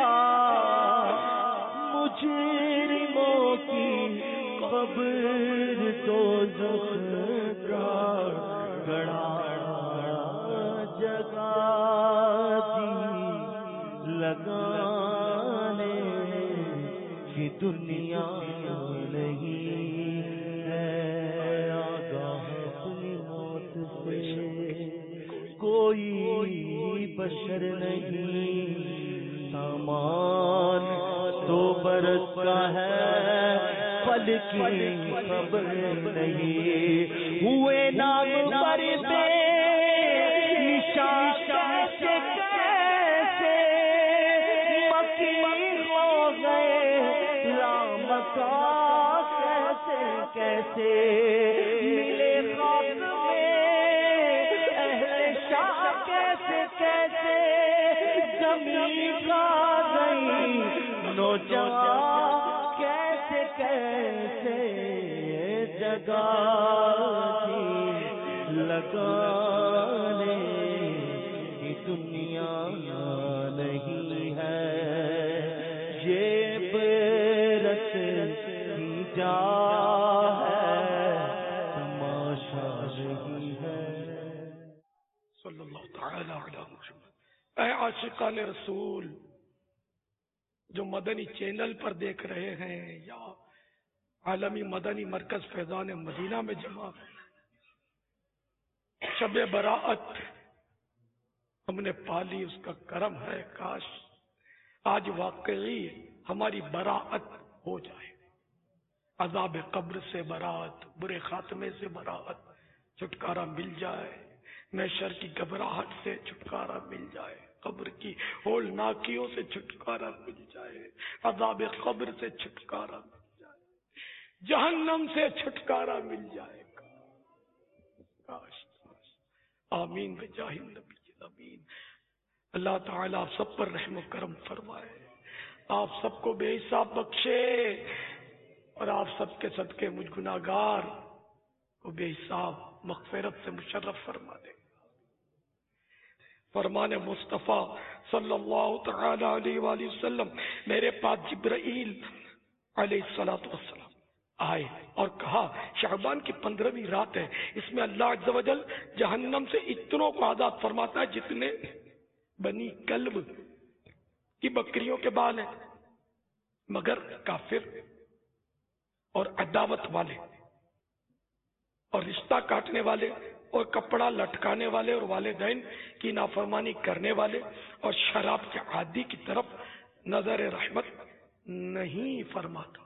مجرموں کی قبر دوزخ کا گڑھا، جگہ دی لگانے کی دنیا نہیں ہے، آگاہ اپنی موت سے کوئی بشر نہیں، سامان دو برس کا ہے پل کی خبر نہیں، ہوئے نام پر بے نشان کیسے کیسے مکی ہو گئے، لامکان کیسے کیسے ملے خاک میں اہل شاہ، کیسے کیسے زمین کا گئی نوجوان، کیسے کیسے جگہ لگانے کی دنیا نہیں ہے، یہ عبرت کی جا ہے، تماشا نہیں ہے۔ صلی اللہ تعالی علیہ وسلم۔ اے عاشقان رسول جو مدنی چینل پر دیکھ رہے ہیں یا عالمی مدنی مرکز فیضان مدینہ میں جمع شب براءت ہم نے پالی، اس کا کرم ہے، کاش آج واقعی ہماری براءت ہو جائے، عذاب قبر سے براءت، برے خاتمے سے براءت، چھٹکارا مل جائے، محشر کی گھبراہٹ سے چھٹکارا مل جائے، قبر کی ہولناکیوں سے چھٹکارا مل جائے، عذاب قبر سے چھٹکارا مل جائے، جہنم سے چھٹکارا مل جائے، کاش کاش۔ آمین بجاہ النبی الامین۔ اللہ تعالیٰ آپ سب پر رحم و کرم فرمائے، آپ سب کو بے حساب بخشے، اور آپ سب کے صدقے مجھ گناہگار کو بے حساب مغفرت سے مشرف فرما دے۔ فرمان مصطفیٰ صلی اللہ تعالی علیہ وآلہ وسلم، میرے پاس جبرائیل علیہ الصلوۃ والسلام آئے اور کہا شعبان کی پندرہویں رات ہے، اس میں اللہ عز و جل جہنم سے اتنوں کو آزاد فرماتا ہے جتنے بنی کلب کی بکریوں کے بال ہیں، مگر کافر اور عداوت والے اور رشتہ کاٹنے والے اور کپڑا لٹکانے والے اور والدین کی نافرمانی کرنے والے اور شراب کے عادی کی طرف نظر رحمت نہیں فرماتا۔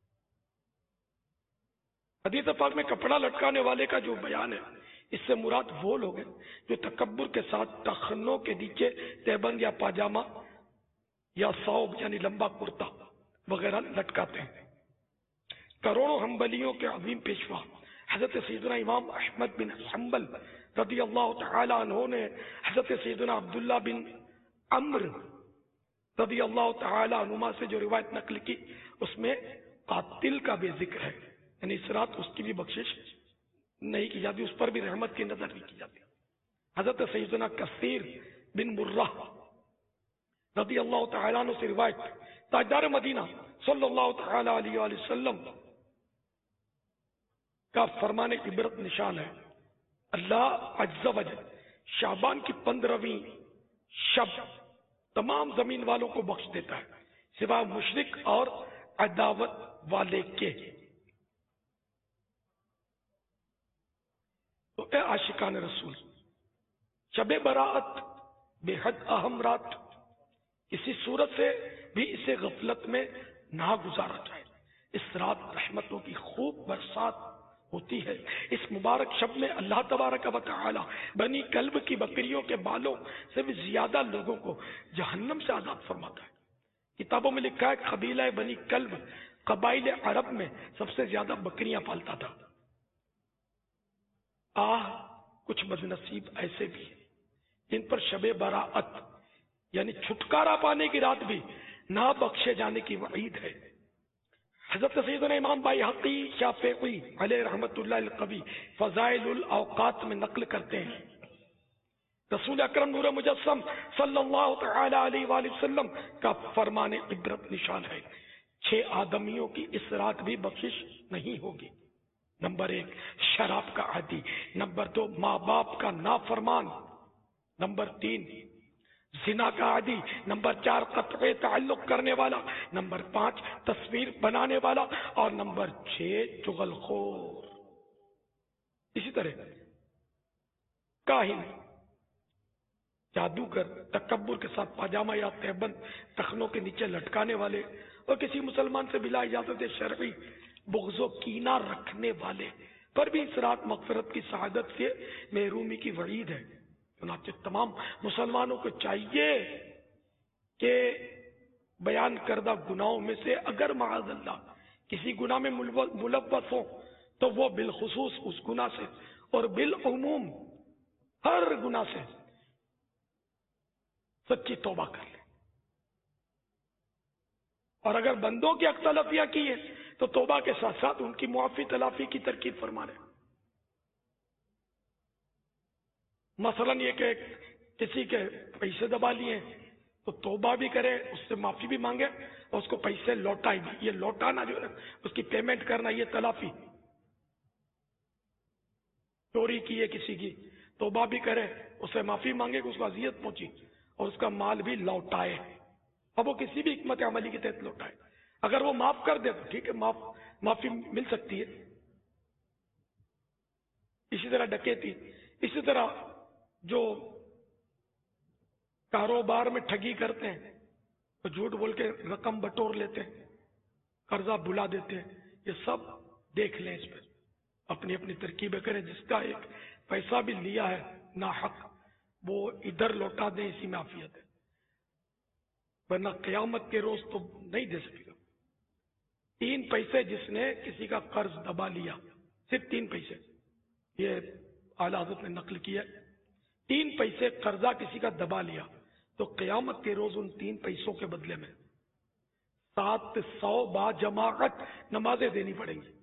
حدیث پاک میں کپڑا لٹکانے والے کا جو بیان ہے، اس سے مراد وہ لوگ ہیں جو تکبر کے ساتھ ٹخنوں کے نیچے تہبند یا پاجامہ یا ثوب یعنی لمبا کرتا وغیرہ لٹکاتے ہیں۔ کروڑوں حنبلیوں کے عظیم پیشوا حضرت سیدنا امام احمد بن حنبل رضی اللہ تعالی عنہ نے حضرت سیدنا عبداللہ بن عمرو رضی اللہ تعالی عنہما سے جو روایت نقل کی، اس میں قاتل کا بھی ذکر ہے، یعنی اس رات اس کی بھی بخشش نہیں کی جاتی، اس پر بھی رحمت کی نظر نہیں کی جاتی۔ حضرت سیدنا کثیر بن مرہ رضی اللہ تعالیٰ عنہ سے روایت، تاجدار مدینہ صلی اللہ تعالی علیہ وآلہ وسلم کا فرمان عبرت نشان ہے، اللہ عز و جل شعبان کی پندرہویں شب تمام زمین والوں کو بخش دیتا ہے سوائے مشرک اور عداوت والے کے۔ تو اے عاشقان رسول، شب براءت بے حد اہم رات، کسی صورت سے بھی اسے غفلت میں نہ گزارا جائے۔ اس رات رحمتوں کی خوب برسات ہوتی ہے۔ اس مبارک شب میں اللہ تبارک و تعالی بنی کلب کی بکریوں کے بالوں سے بھی زیادہ لوگوں کو جہنم سے آزاد فرماتا ہے۔ کتابوں میں لکھا ہے قبیلہ بنی کلب قبائل عرب میں سب سے زیادہ بکریاں پالتا تھا۔ آہ کچھ بدنصیب ایسے بھی ہیں جن پر شب براءت یعنی چھٹکارا پانے کی رات بھی نہ بخشے جانے کی وعید ہے۔ حضرت سیدنا امام بائحقی شافعی علیہ رحمت اللہ القوی فضائل الاوقات میں نقل کرتے ہیں، رسول اکرم نور مجسم صلی اللہ تعالی علیہ وآلہ وسلم کا فرمان عبرت نشان ہے، چھ آدمیوں کی اس رات بھی بخشش نہیں ہوگی۔ نمبر ایک شراب کا عادی، نمبر دو ماں باپ کا نافرمان، نمبر تین زنا کا عادی، نمبر چار قطع تعلق کرنے والا، نمبر پانچ تصویر بنانے والا، اور نمبر چھ چغل خور۔ اسی طرح کاہن، جادوگر، تکبر کے ساتھ پاجامہ یا تہبند تخنوں کے نیچے لٹکانے والے، اور کسی مسلمان سے بلا اجازت شرعی بغض و کینہ رکھنے والے پر بھی اس رات مغفرت کی سعادت سے محرومی کی وعید ہے۔ چنانچہ تمام مسلمانوں کو چاہیے کہ بیان کردہ گناہوں میں سے اگر معاذ اللہ کسی گناہ میں ملوث ہو تو وہ بالخصوص اس گناہ سے اور بالعموم ہر گناہ سے سچی توبہ کر لے، اور اگر بندوں کی اختلافیاں کی ہے تو توبہ کے ساتھ ساتھ ان کی معافی تلافی کی ترکیب فرما رہے۔ مثلا یہ کہ کسی کے پیسے دبا لیے تو توبہ بھی کرے، اس سے معافی بھی مانگے اور اس کو پیسے لوٹائے بھی۔ یہ لوٹانا جو ہے اس کی پیمنٹ کرنا، یہ تلافی۔ چوری کی ہے کسی کی، توبہ بھی کرے، اس سے معافی مانگے کہ اس کو اذیت پہنچی، اور اس کا مال بھی لوٹائے، اب وہ کسی بھی حکمت عملی کے تحت لوٹائے۔ اگر وہ معاف کر دے تو ٹھیک ہے، معاف معافی مل سکتی ہے. اسی طرح ڈکیتی، اسی طرح جو کاروبار میں ٹھگی کرتے ہیں، تو جھوٹ بول کے رقم بٹور لیتے ہیں، قرضہ بلا دیتے ہیں، یہ سب دیکھ لیں، اس پہ اپنی اپنی ترکیبیں کریں. جس کا ایک پیسہ بھی لیا ہے ناحق، وہ ادھر لوٹا دیں، اسی میں عافیت ہے، ورنہ قیامت کے روز تو نہیں دے سکے گا. تین پیسے جس نے کسی کا قرض دبا لیا، صرف تین پیسے، یہ اعلی حضرت نے نقل کیا، تین پیسے قرضہ کسی کا دبا لیا تو قیامت کے روز ان تین پیسوں کے بدلے میں سات سو با جماعت نمازیں دینی پڑیں گی.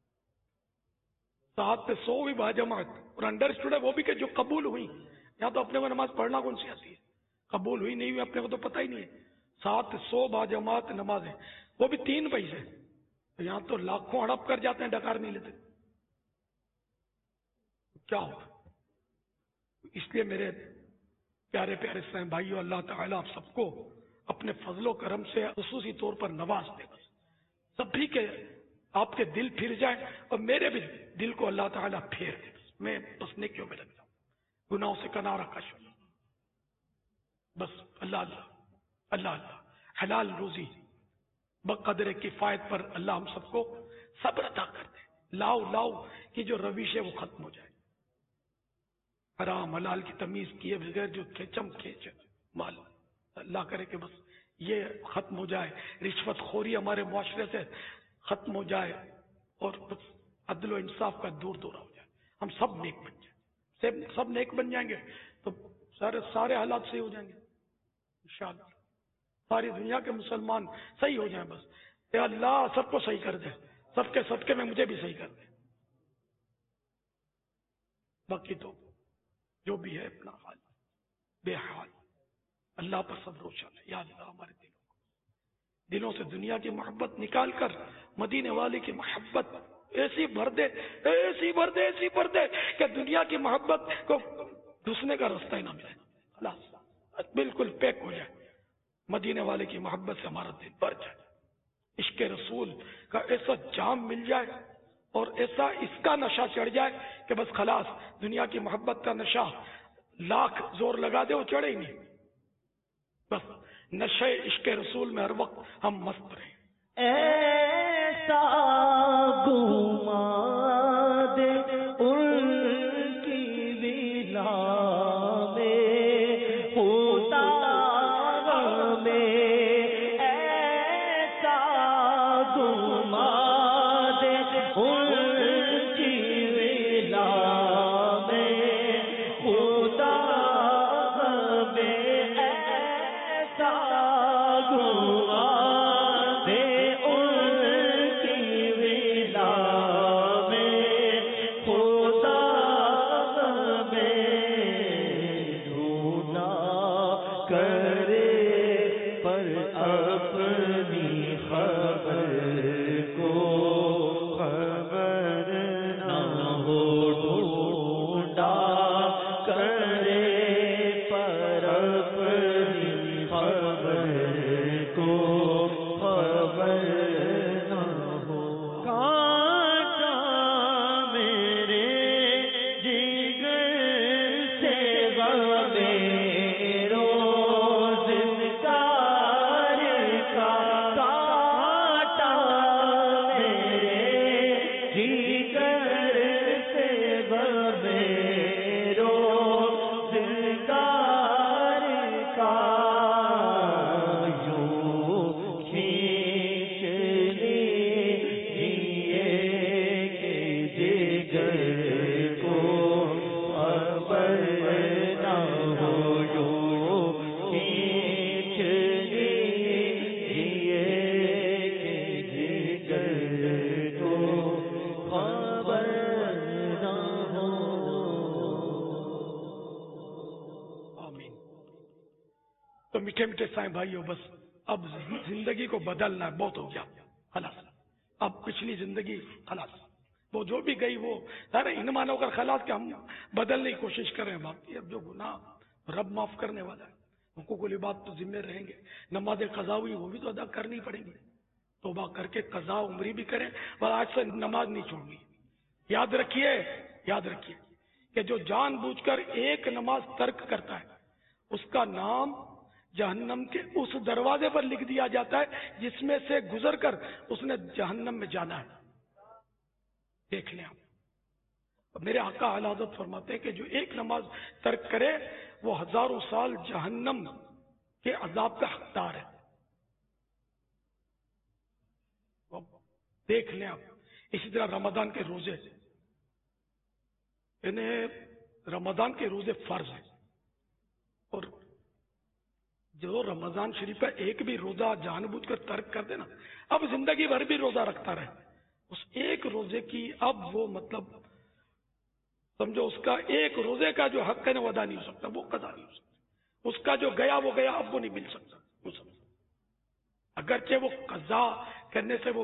سات سو بھی با جماعت، اور انڈرسٹوڈ ہے وہ بھی کہ جو قبول ہوئی. یہاں تو اپنے کو نماز پڑھنا کون سی آتی ہے، قبول ہوئی نہیں ہوئی اپنے کو تو پتہ ہی نہیں ہے. سات سو با جماعت نمازیں، وہ بھی تین پیسے. یہاں تو لاکھوں ہڑپ کر جاتے ہیں، ڈکار نہیں لیتے. کیا ہوگا؟ اس لیے میرے پیارے پیارے اسلام بھائیو، اللہ تعالیٰ آپ سب کو اپنے فضل و کرم سے خصوصی طور پر نواز دے. بس سبھی کے آپ کے دل پھر جائیں، اور میرے بھی دل کو اللہ تعالیٰ پھیر دے. بس میں بس نیکیوں میں لگ جاؤں، گناہوں سے کنارہ کش ہوں. بس اللہ اللہ اللہ اللہ حلال روزی بقدر کفایت پر اللہ ہم سب کو صبر عطا کر دے. لاؤ لاؤ کی جو روش ہے وہ ختم ہو جائے. حرام حلال کی تمیز کیے بغیر جو کھیچم کھیچ مال، اللہ کرے کہ بس یہ ختم ہو جائے. رشوت خوری ہمارے معاشرے سے ختم ہو جائے، اور بس عدل و انصاف کا دور دورہ ہو جائے. ہم سب نیک بن جائیں، سب سب نیک بن جائیں گے تو سارے سارے حالات صحیح ہو جائیں گے انشاءاللہ. ساری دنیا کے مسلمان صحیح ہو جائیں. بس اے اللہ سب کو صحیح کر دے، سب کے صدقے میں مجھے بھی صحیح کر دے. باقی تو جو بھی ہے اپنا حال بے حال، اللہ پر سب روشن ہے. یا اللہ ہمارے دلوں کو، دلوں سے دنیا کی محبت نکال کر مدینے والے کی محبت ایسی بھر دے، ایسی بھر دے، ایسی بھر دے کہ دنیا کی محبت کو گھسنے کا راستہ ہی نہ ملے. اللہ بالکل پیک ہو جائے، مدینے والے کی محبت سے ہمارا دل بھر جائے. عشق رسول کا ایسا جام مل جائے اور ایسا اس کا نشہ چڑھ جائے کہ بس خلاص دنیا کی محبت کا نشہ لاکھ زور لگا دے وہ چڑھے ہی نہیں. بس نشے عشق رسول میں ہر وقت ہم مست رہیں. ایسا گھما دے ان کی ویلا میں ہوتا میں، ایسا گھما دے ان کی ویلا میں ہوتا میں، ایسا گھما دے ان کی ویلا میں ہوتا میں، ڈھونڈا کرے پر اپنی خبر کو خبر نہ ہو، ڈھونڈا کرے پر اپنی خبر کو خبر نہ ہو. کانٹا میرے جگر سے غم روز انکار کا، کانٹا میرے جگر سے غم روز انکار کا، یوں کھینچ لیجیے کہ جگر کو خبر نہ ہو، یوں کھینچ لیجیے کہ جگر کو خبر نہ ہو. آمین. تو میٹھے میٹھے سائیں بھائیو، بس اب زندگی کو بدلنا ہے، بہت ہو گیا خلاص. اب پچھلی زندگی خلاص، وہ جو بھی گئی وہ سارے ان مانو کر خلاص کہ ہم بدلنے کی کوشش کریں. باقی اب جو گناہ رب معاف کرنے والا ہے، حقوق العباد تو ذمہ رہیں گے. نماز قضا ہوئی وہ بھی تو ادا کرنی پڑیں گی. توبہ کر کے قضا عمری بھی کریں، پر آج سے نماز نہیں چھوڑنی۔ یاد رکھیے یاد رکھیے کہ جو جان بوجھ کر ایک نماز ترک کرتا ہے اس کا نام جہنم کے اس دروازے پر لکھ دیا جاتا ہے جس میں سے گزر کر اس نے جہنم میں جانا ہے۔ دیکھ لیں آپ، میرے آقا اعلی حضرت فرماتے ہیں کہ جو ایک نماز ترک کرے وہ ہزاروں سال جہنم کے عذاب کا حقدار ہے۔ دیکھ لیں آپ، اسی طرح رمضان کے روزے، انہیں رمضان کے روزے فرض ہیں، اور جو رمضان شریف کا ایک بھی روزہ جان بوجھ کر ترک کر دینا، اب زندگی بھر بھی روزہ رکھتا رہے، اس ایک روزے کی اب وہ مطلب سمجھو اس کا ایک روزے کا جو حق ہے نا وہ ادا نہیں ہو سکتا، وہ قضا نہیں ہو سکتا، اس کا جو گیا وہ گیا، اب وہ نہیں مل سکتا۔ اگرچہ وہ قضا کرنے سے وہ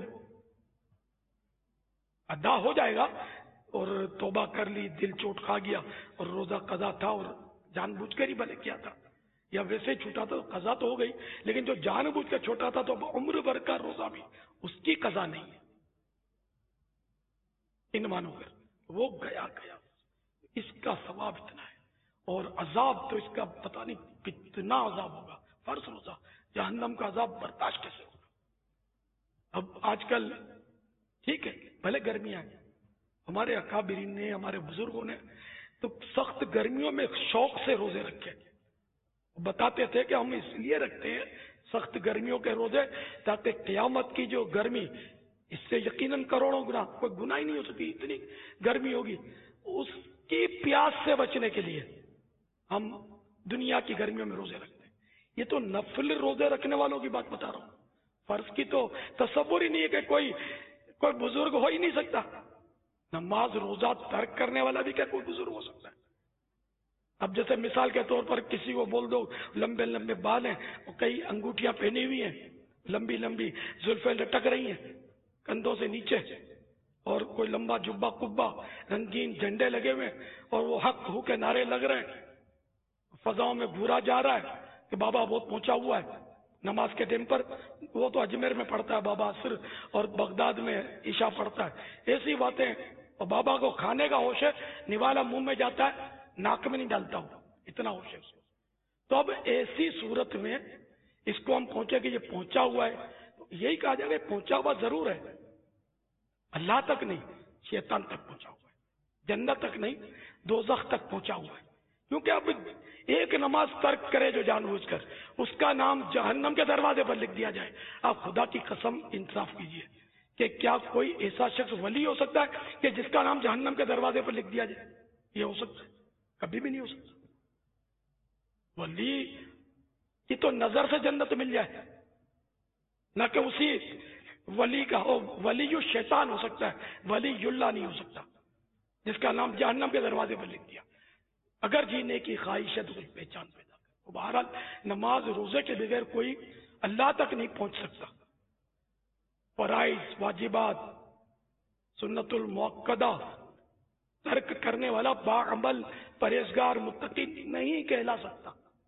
ادا ہو جائے گا، اور توبہ کر لی، دل چوٹ کھا گیا اور روزہ قضا تھا اور جان بوجھ کر ہی بھلے کیا تھا، یا ویسے ہی چھوٹا تھا تو قضا تو ہو گئی، لیکن جو جان بوجھ کر چھوٹا تھا تو عمر بھر کا روزہ بھی اس کی قضا نہیں ہے، ان مانو کر وہ گیا گیا، اس کا ثواب اتنا ہے، اور عذاب تو اس کا پتہ نہیں کتنا عذاب ہوگا۔ فرض روزہ، جہنم کا عذاب برداشت کیسے ہوگا؟ اب آج کل ٹھیک ہے بھلے گرمیاں ہیں، ہمارے اکابرین نے، ہمارے بزرگوں نے تو سخت گرمیوں میں شوق سے روزے رکھے، بتاتے تھے کہ ہم اس لیے رکھتے ہیں سخت گرمیوں کے روزے تاکہ قیامت کی جو گرمی، اس سے یقیناً کروڑوں گنا کوئی گناہ ہی نہیں ہو سکتی، اتنی گرمی ہوگی، اس کی پیاس سے بچنے کے لیے ہم دنیا کی گرمیوں میں روزے رکھتے ہیں۔ یہ تو نفل روزے رکھنے والوں کی بات بتا رہا ہوں، فرض کی تو تصور ہی نہیں ہے کہ کوئی کوئی بزرگ ہو ہی نہیں سکتا۔ نماز روزہ ترک کرنے والا بھی کیا کوئی بزرگ ہو سکتا ہے؟ اب جیسے مثال کے طور پر کسی کو بول دو لمبے لمبے بال ہیں اور کئی انگوٹھیاں پہنی ہوئی ہیں، لمبی لمبی زلفیں لٹک رہی ہیں کندھوں سے نیچے، اور کوئی لمبا جبہ کبا، رنگین جھنڈے لگے ہوئے، اور وہ حق ہو کے نعرے لگ رہے ہیں، فضاؤں میں گھورا جا رہا ہے کہ بابا بہت پہنچا ہوا ہے نماز کے ٹائم پر، وہ تو اجمیر میں پڑھتا ہے بابا عصر، اور بغداد میں عشاء پڑھتا ہے، ایسی باتیں، اور بابا کو کھانے کا ہوش ہے، نوالا منہ میں جاتا ہے ناک میں نہیں ڈالتا ہوں، اتنا ہوش ہے اس کو۔ تو اب ایسی صورت میں اس کو ہم پہنچے کہ یہ پہنچا ہوا ہے، تو یہی کہا جائے کہ پہنچا ہوا ضرور ہے، اللہ تک نہیں، شیطان تک پہنچا ہوا ہے، جنت تک نہیں، دوزخ تک پہنچا ہوا ہے، کیونکہ اب ایک نماز ترک کرے جو جان بوجھ کر، اس کا نام جہنم کے دروازے پر لکھ دیا جائے۔ آپ خدا کی قسم انصاف کیجئے کہ کیا کوئی ایسا شخص ولی ہو سکتا ہے کہ جس کا نام جہنم کے دروازے پر لکھ دیا جائے؟ یہ ہو سکتا ہے؟ کبھی بھی نہیں ہو سکتا۔ ولی کی تو نظر سے جنت مل جائے، نہ کہ اسی ولی کا ہو، ولی شیطان ہو سکتا ہے، ولی اللہ نہیں ہو سکتا جس کا نام جہنم کے دروازے پر لکھ دیا۔ اگر جینے کی خواہش ہے تو کوئی پہچان پیدا کر۔ بہرحال نماز روزے کے بغیر کوئی اللہ تک نہیں پہنچ سکتا۔ فرائض، واجبات، سنت المؤکدہ ترک کرنے والا باعمل، پرہیزگار، متقی نہیں کہلا سکتا۔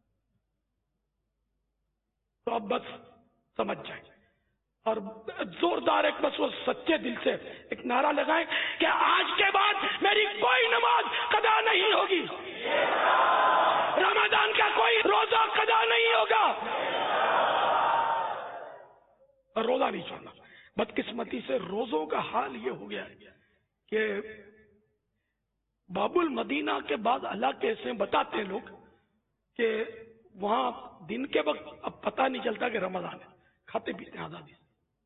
تو اب بس سمجھ جائیں اور زوردار ایک بس وہ سچے دل سے ایک نعرہ لگائیں کہ آج کے بعد میری کوئی نماز قضا نہیں ہوگی، رمضان کا کوئی روزہ قضا نہیں ہوگا، اور روزہ نہیں چھوڑنا۔ بدقسمتی سے روزوں کا حال یہ ہو گیا ہے کہ باب المدینہ کے بعد علاقے ایسے بتاتے ہیں لوگ کہ وہاں دن کے وقت اب پتہ نہیں چلتا کہ رمضان ہے، کھاتے پیتے ہیں آزادی سے،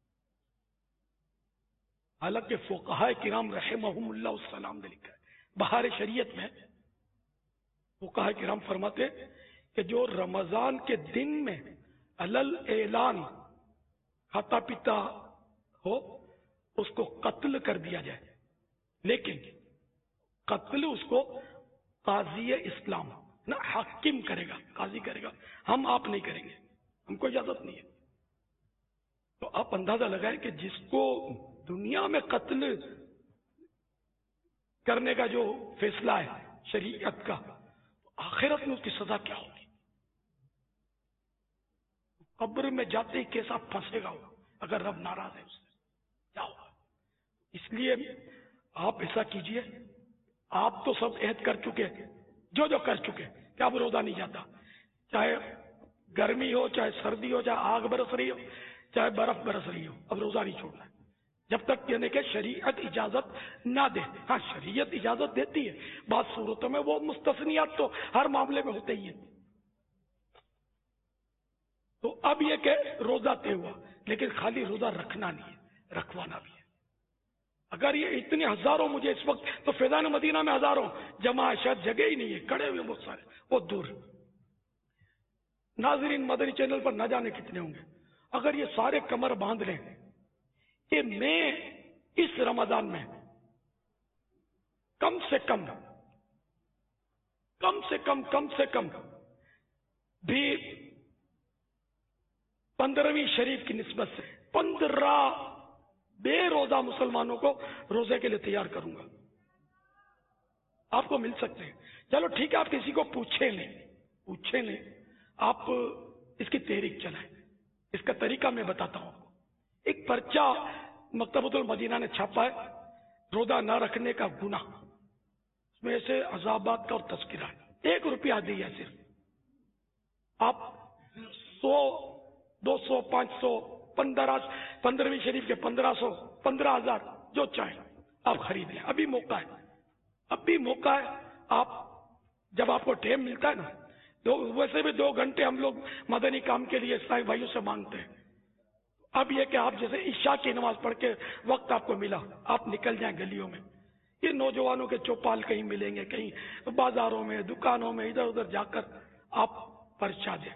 حالانکہ فقہاء کرام رحمہم اللہ السلام نے لکھا ہے بہار شریعت میں، فقہاء کرام فرماتے کہ جو رمضان کے دن میں علل اعلان کھاتا پیتا ہو اس کو قتل کر دیا جائے، لیکن قتل اس کو قاضی اسلام نہ حاکم کرے گا، قاضی کرے گا، ہم آپ نہیں کریں گے، ہم کو اجازت نہیں ہے۔ تو آپ اندازہ لگائیں کہ جس کو دنیا میں قتل کرنے کا جو فیصلہ ہے شریعت کا، آخرت میں اس کی سزا کیا ہوگی؟ قبر میں جاتے ہی کیسا پھنسے گا وہ، اگر رب ناراض ہے اس سے کیا ہوگا؟ اس لیے آپ ایسا کیجئے، آپ تو سب عہد کر چکے، جو جو کر چکے کہ اب روزہ نہیں جاتا، چاہے گرمی ہو، چاہے سردی ہو، چاہے آگ برس رہی ہو، چاہے برف برس رہی ہو، اب روزہ نہیں چھوڑنا ہے جب تک یعنی کہ شریعت اجازت نہ دے۔ ہاں شریعت اجازت دیتی ہے بعض صورتوں میں، وہ مستثنیات تو ہر معاملے میں ہوتے ہی ہیں۔ تو اب یہ کہ روزہ طے ہوا، لیکن خالی روزہ رکھنا نہیں ہے، رکھوانا بھی ہے۔ اگر یہ اتنے ہزاروں مجھے اس وقت تو فیضان مدینہ میں ہزاروں جمع ہے، شاید جگہ ہی نہیں ہے، کھڑے ہوئے بہت سارے بہت دور۔ ناظرین مدنی چینل پر نہ جانے کتنے ہوں گے، اگر یہ سارے کمر باندھ لیں کہ میں اس رمضان میں کم سے کم کم سے کم کم سے کم بھی پندرہویں شریف کی نسبت سے پندرہ بے روزہ مسلمانوں کو روزے کے لیے تیار کروں گا، آپ کو مل سکتے ہیں۔ چلو ٹھیک ہے، آپ کسی کو پوچھیں نہیں پوچھیں نہیں آپ اس کی تحریک چلائیں۔ اس کا طریقہ میں بتاتا ہوں آپ کو۔ ایک پرچہ مکتبۃ المدینہ نے چھاپا ہے، روزہ نہ رکھنے کا گناہ، اس میں ایسے عذابات کا اور تذکرہ ہے، ایک روپیہ دیا صرف، آپ سو دو سو پانچ سو پندرہ پندرہویں شریف کے پندرہ سو پندرہ ہزار جو چاہیں آپ خرید لیں، ابھی موقع ہے، ابھی موقع ہے۔ آپ جب آپ کو ٹائم ملتا ہے نا، تو ویسے بھی دو گھنٹے ہم لوگ مدنی کام کے لیے اسلامی بھائیوں سے مانگتے ہیں، اب یہ کہ آپ جیسے عشاء کی نماز پڑھ کے وقت آپ کو ملا، آپ نکل جائیں گلیوں میں، یہ نوجوانوں کے چوپال کہیں ملیں گے، کہیں بازاروں میں دکانوں میں ادھر ادھر جا کر آپ پرچہ دیں،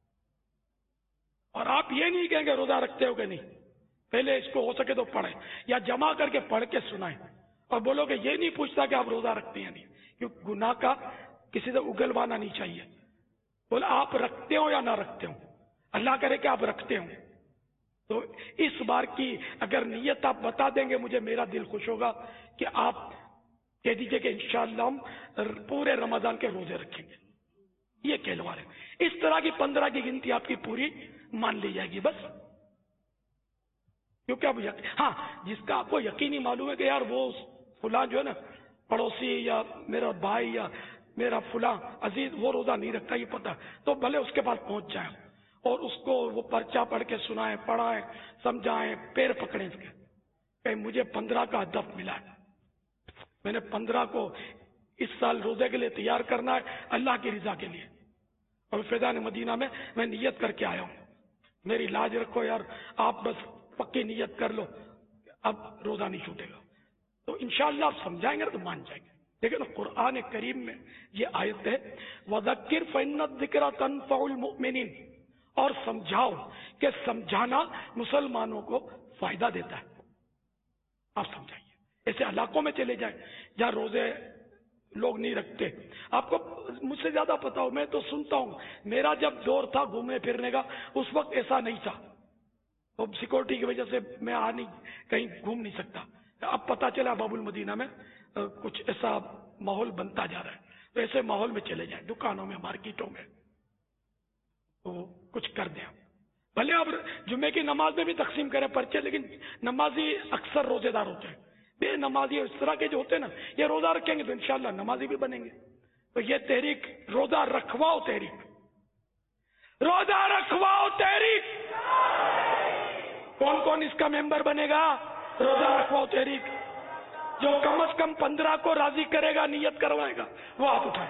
اور آپ یہ نہیں کہیں گے روزہ رکھتے ہو کہ نہیں، پہلے اس کو ہو سکے تو پڑھیں یا جمع کر کے پڑھ کے سنائیں، اور بولو کہ یہ نہیں پوچھتا کہ آپ روزہ رکھتے ہیں نہیں، کیونکہ گناہ کا کسی سے اگلوانا نہیں چاہیے، بولے آپ رکھتے ہو یا نہ رکھتے ہو، اللہ کرے کہ آپ رکھتے ہو، تو اس بار کی اگر نیت آپ بتا دیں گے مجھے، میرا دل خوش ہوگا کہ آپ کہہ دیجئے کہ انشاءاللہ ہم پورے رمضان کے روزے رکھیں گے، یہ کہلوا رہے۔ اس طرح کی پندرہ کی گنتی آپ کی پوری مان لی جائے گی بس، کیونکہ اب ہاں جس کا آپ کو یقینی معلوم ہے کہ یار وہ فلاں جو ہے نا پڑوسی یا میرا بھائی یا میرا فلاں عزیز وہ روزہ نہیں رکھتا، یہ پتہ، تو بھلے اس کے پاس پہنچ جائیں اور اس کو وہ پرچہ پڑھ کے سنائیں، پڑھائیں، سمجھائیں، پیر پکڑیں اس کے کہ مجھے پندرہ کا ہدف ملا ہے، میں نے پندرہ کو اس سال روزے کے لیے تیار کرنا ہے اللہ کی رضا کے لیے، اور فیضان مدینہ میں میں نیت کر کے آیا ہوں، میری لاج رکھو یار، آپ بس پکی نیت کر لو اب روزہ نہیں چھوٹے گا، تو انشاءاللہ آپ سمجھائیں گے تو مان جائیں گے۔ لیکن قرآن کریم میں یہ آیت ہے وَذَكِّرْ فَإِنَّ الذِّكْرَ تَنفَعُ الْمُؤْمِنِينَ، اور سمجھاؤ کہ سمجھانا مسلمانوں کو فائدہ دیتا ہے، آپ سمجھائیے۔ ایسے علاقوں میں چلے جائیں جہاں روزے لوگ نہیں رکھتے، آپ کو مجھ سے زیادہ پتا ہو، میں تو سنتا ہوں، میرا جب دور تھا گھومنے پھرنے کا اس وقت ایسا نہیں تھا، اب سیکورٹی کی وجہ سے میں آ نہیں کہیں گھوم نہیں سکتا، اب پتا چلا باب المدینہ میں کچھ ایسا ماحول بنتا جا رہا ہے، تو ایسے ماحول میں چلے جائیں، دکانوں میں مارکیٹوں میں تو کچھ کر دیں، بھلے اب جمعے کی نماز میں بھی تقسیم کریں پرچے، لیکن نمازی اکثر روزے دار ہوتے ہیں، بے نمازی اس طرح کے جو ہوتے ہیں نا یہ روزہ رکھیں گے تو انشاءاللہ نمازی بھی بنیں گے، تو یہ تحریک روزہ رکھواؤ تحریک، روزہ رکھواؤ تحریک، کون کون اس کا ممبر بنے گا؟ روزہ رکھواؤ تحریک، جو کم از کم پندرہ کو راضی کرے گا، نیت کروائے گا، وہ ہاتھ اٹھائے،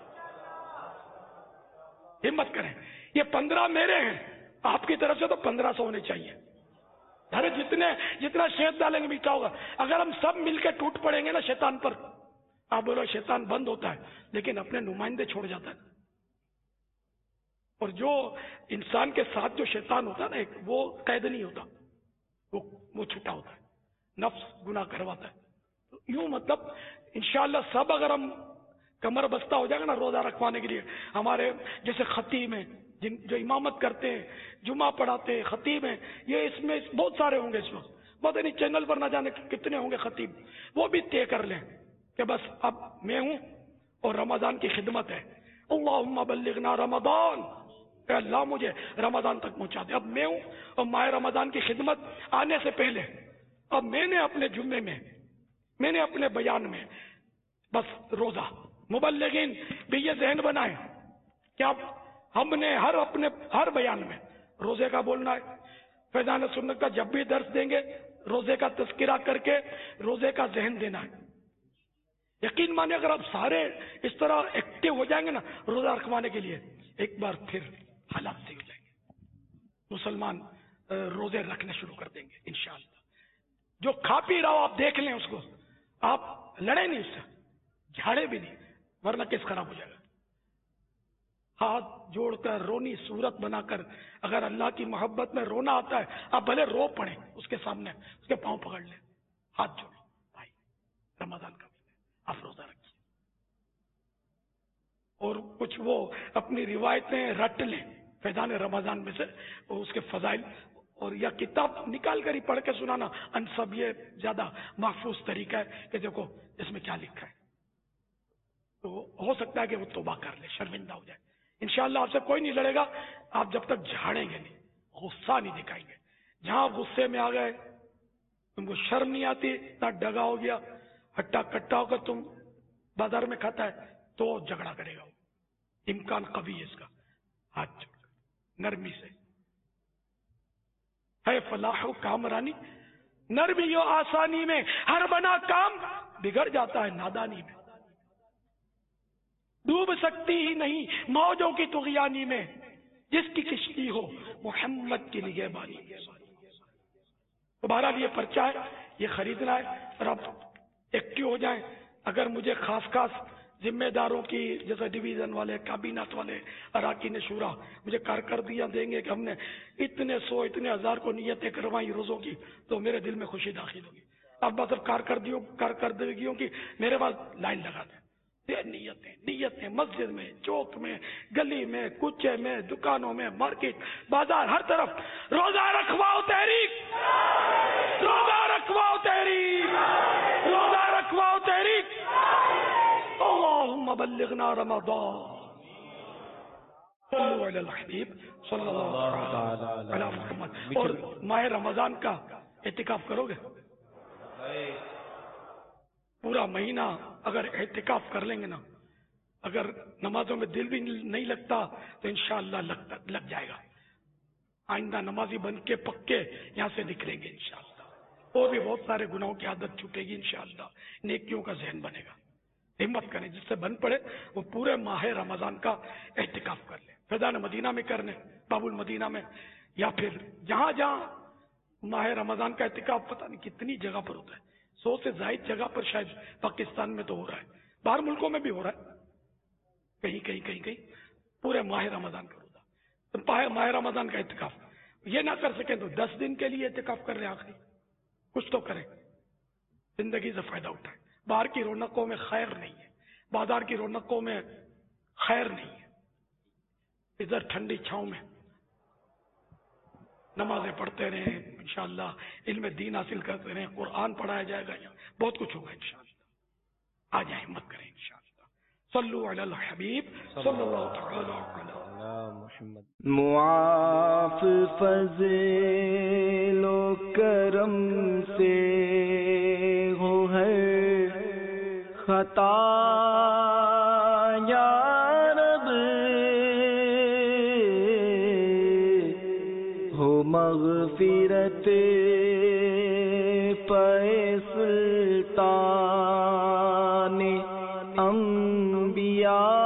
ہمت کریں، یہ پندرہ میرے ہیں، آپ کی طرف سے تو پندرہ سو ہونے چاہیے، ارے جتنے جتنا شیط ڈالیں گے میٹھا ہوگا، اگر ہم سب مل کے ٹوٹ پڑیں گے نا شیطان پر، آپ بولو شیطان بند ہوتا ہے لیکن اپنے نمائندے چھوڑ جاتا ہے، اور جو انسان کے ساتھ جو شیطان ہوتا ہے نا ایک، وہ قید نہیں ہوتا، وہ وہ چھوٹا ہوتا ہے، نفس گناہ کرواتا ہے، تو یوں مطلب انشاءاللہ سب اگر ہم کمر بستہ ہو جائے گا نا روزہ رکھوانے کے لیے، ہمارے جیسے خطیب ہیں جن جو امامت کرتے ہیں، جمعہ پڑھاتے ہیں، خطیب ہیں، یہ اس میں بہت سارے ہوں گے اس وقت، بہت نہیں چینل پر نہ جانے کتنے ہوں گے خطیب، وہ بھی طے کر لیں کہ بس اب میں ہوں اور رمضان کی خدمت ہے، اللہم بلغنا رمضان، کہ اللہ مجھے رمضان تک پہنچا دے. اب میں ہوں اور ماہ رمضان کی خدمت آنے سے پہلے اب میں نے اپنے جمعے میں میں نے اپنے بیان میں بس روزہ، مبلغین بھی یہ ذہن بنائے کہ اب ہم نے ہر اپنے ہر بیان میں روزے کا بولنا ہے. فیضان سنت کا جب بھی درس دیں گے روزے کا تذکرہ کر کے روزے کا ذہن دینا ہے. یقین مانے اگر آپ سارے اس طرح ایکٹیو ہو جائیں گے نا روزہ رکھوانے کے لیے، ایک بار پھر حالات صحیح ہو جائیں گے. مسلمان روزے رکھنے شروع کر دیں گے انشاءاللہ. جو کھا پی رہا ہو آپ دیکھ لیں اس کو، آپ لڑے نہیں اس سے، جھاڑے بھی نہیں، ورنہ کیس خراب ہو جائے گا. ہاتھ جوڑ کر رونی صورت بنا کر اگر اللہ کی محبت میں رونا آتا ہے آپ بھلے رو پڑیں اس کے سامنے، اس کے پاؤں پکڑ لیں، ہاتھ جوڑیں. بھائی رمضان کا مہینہ آپ روزہ رکھیے اور کچھ وہ اپنی روایتیں رٹ لیں فیضان رمضان میں سے، اس کے فضائل، اور یا کتاب نکال کر ہی پڑھ کے سنانا ان سب یہ زیادہ محفوظ طریقہ ہے کہ دیکھو اس میں کیا لکھا ہے. تو ہو سکتا ہے کہ وہ توبہ کر لے، شرمندہ ہو جائے. انشاءاللہ آپ سے کوئی نہیں لڑے گا آپ جب تک جھاڑیں گے نہیں، غصہ نہیں دکھائیں گے. جہاں غصے میں آ گئے تم کو شرم نہیں آتی، نہ ڈگا ہو گیا، ہٹا کٹا ہو کر تم بازار میں کھاتا ہے تو جھگڑا کرے گا. وہ امکان قوی ہے اس کا. ہاتھ جوڑ کر نرمی سے ہے فلاح و کامرانی، نرمی و آسانی میں ہر بنا کام بگڑ جاتا ہے نادانی میں. ڈوب سکتی ہی نہیں موجوں کی طغیانی میں، جس کی کشتی ہو محمد کی نگہبانی. تمہارا لیے پرچہ ہے، یہ خریدنا ہے اور آپ ایکٹیو ہو جائیں. اگر مجھے خاص خاص ذمہ داروں کی جیسے ڈویژن والے، کابینہ والے، اراکین شورا مجھے کارکردگیاں دیں گے کہ ہم نے اتنے سو اتنے ہزار کو نیتیں کروائی روزوں کی، تو میرے دل میں خوشی داخل ہوگی. اب بس اب کارکردگیوں کارکردگیوں کی میرے پاس لائن لگا دیں. نیتیں نیتیں مسجد میں، چوک میں، گلی میں، کوچے میں، دکانوں میں، مارکیٹ، بازار، ہر طرف روزہ رکھواؤ تحریک، روزہ رکھواؤ تحریک، روزہ رکھواؤ تحریک. اللہم بلغنا رمضان. صلو علی الحبیب صلی اللہ علیہ محمد. اور ماہ رمضان کا اعتکاف کرو گے؟ پورا مہینہ اگر اعتکاف کر لیں گے نا، اگر نمازوں میں دل بھی نہیں لگتا تو انشاءاللہ لگتا لگ جائے گا. آئندہ نمازی بن کے پکے یہاں سے نکلیں گے انشاءاللہ. اور بھی بہت سارے گناہوں کی عادت چھوٹے گی انشاءاللہ، نیکیوں کا ذہن بنے گا. ہمت کریں، جس سے بن پڑے وہ پورے ماہ رمضان کا اعتکاف کر لیں. فیضان مدینہ میں کرنے، باب المدینہ میں، یا پھر جہاں جہاں ماہ رمضان کا اعتکاف پتہ نہیں کتنی جگہ پر ہوتا ہے، سو سے زائد جگہ پر شاید پاکستان میں تو ہو رہا ہے، باہر ملکوں میں بھی ہو رہا ہے، کہیں کہیں کہیں کہیں پورے ماہ رمضان کا روزہ، ماہ رمضان کا اعتکاف. یہ نہ کر سکیں تو دس دن کے لیے اعتکاف کر لیں. آخری کچھ تو کریں، زندگی سے فائدہ اٹھائیں. باہر کی رونقوں میں خیر نہیں ہے، بازار کی رونقوں میں خیر نہیں ہے. ادھر ٹھنڈی چھاؤں میں نمازیں پڑھتے رہیں، انشاءاللہ علم دین حاصل کرتے رہیں، قرآن پڑھایا جائے گا، یہاں بہت کچھ ہوگا انشاءاللہ. آ جائیں، ہمت کریں انشاءاللہ. صلو علی الحبیب صلی اللہ تعالی علی محمد. معاف فضل و کرم سے ہو ہر خطا یا رب، ہو مغفرت پہ سلطان انبیاء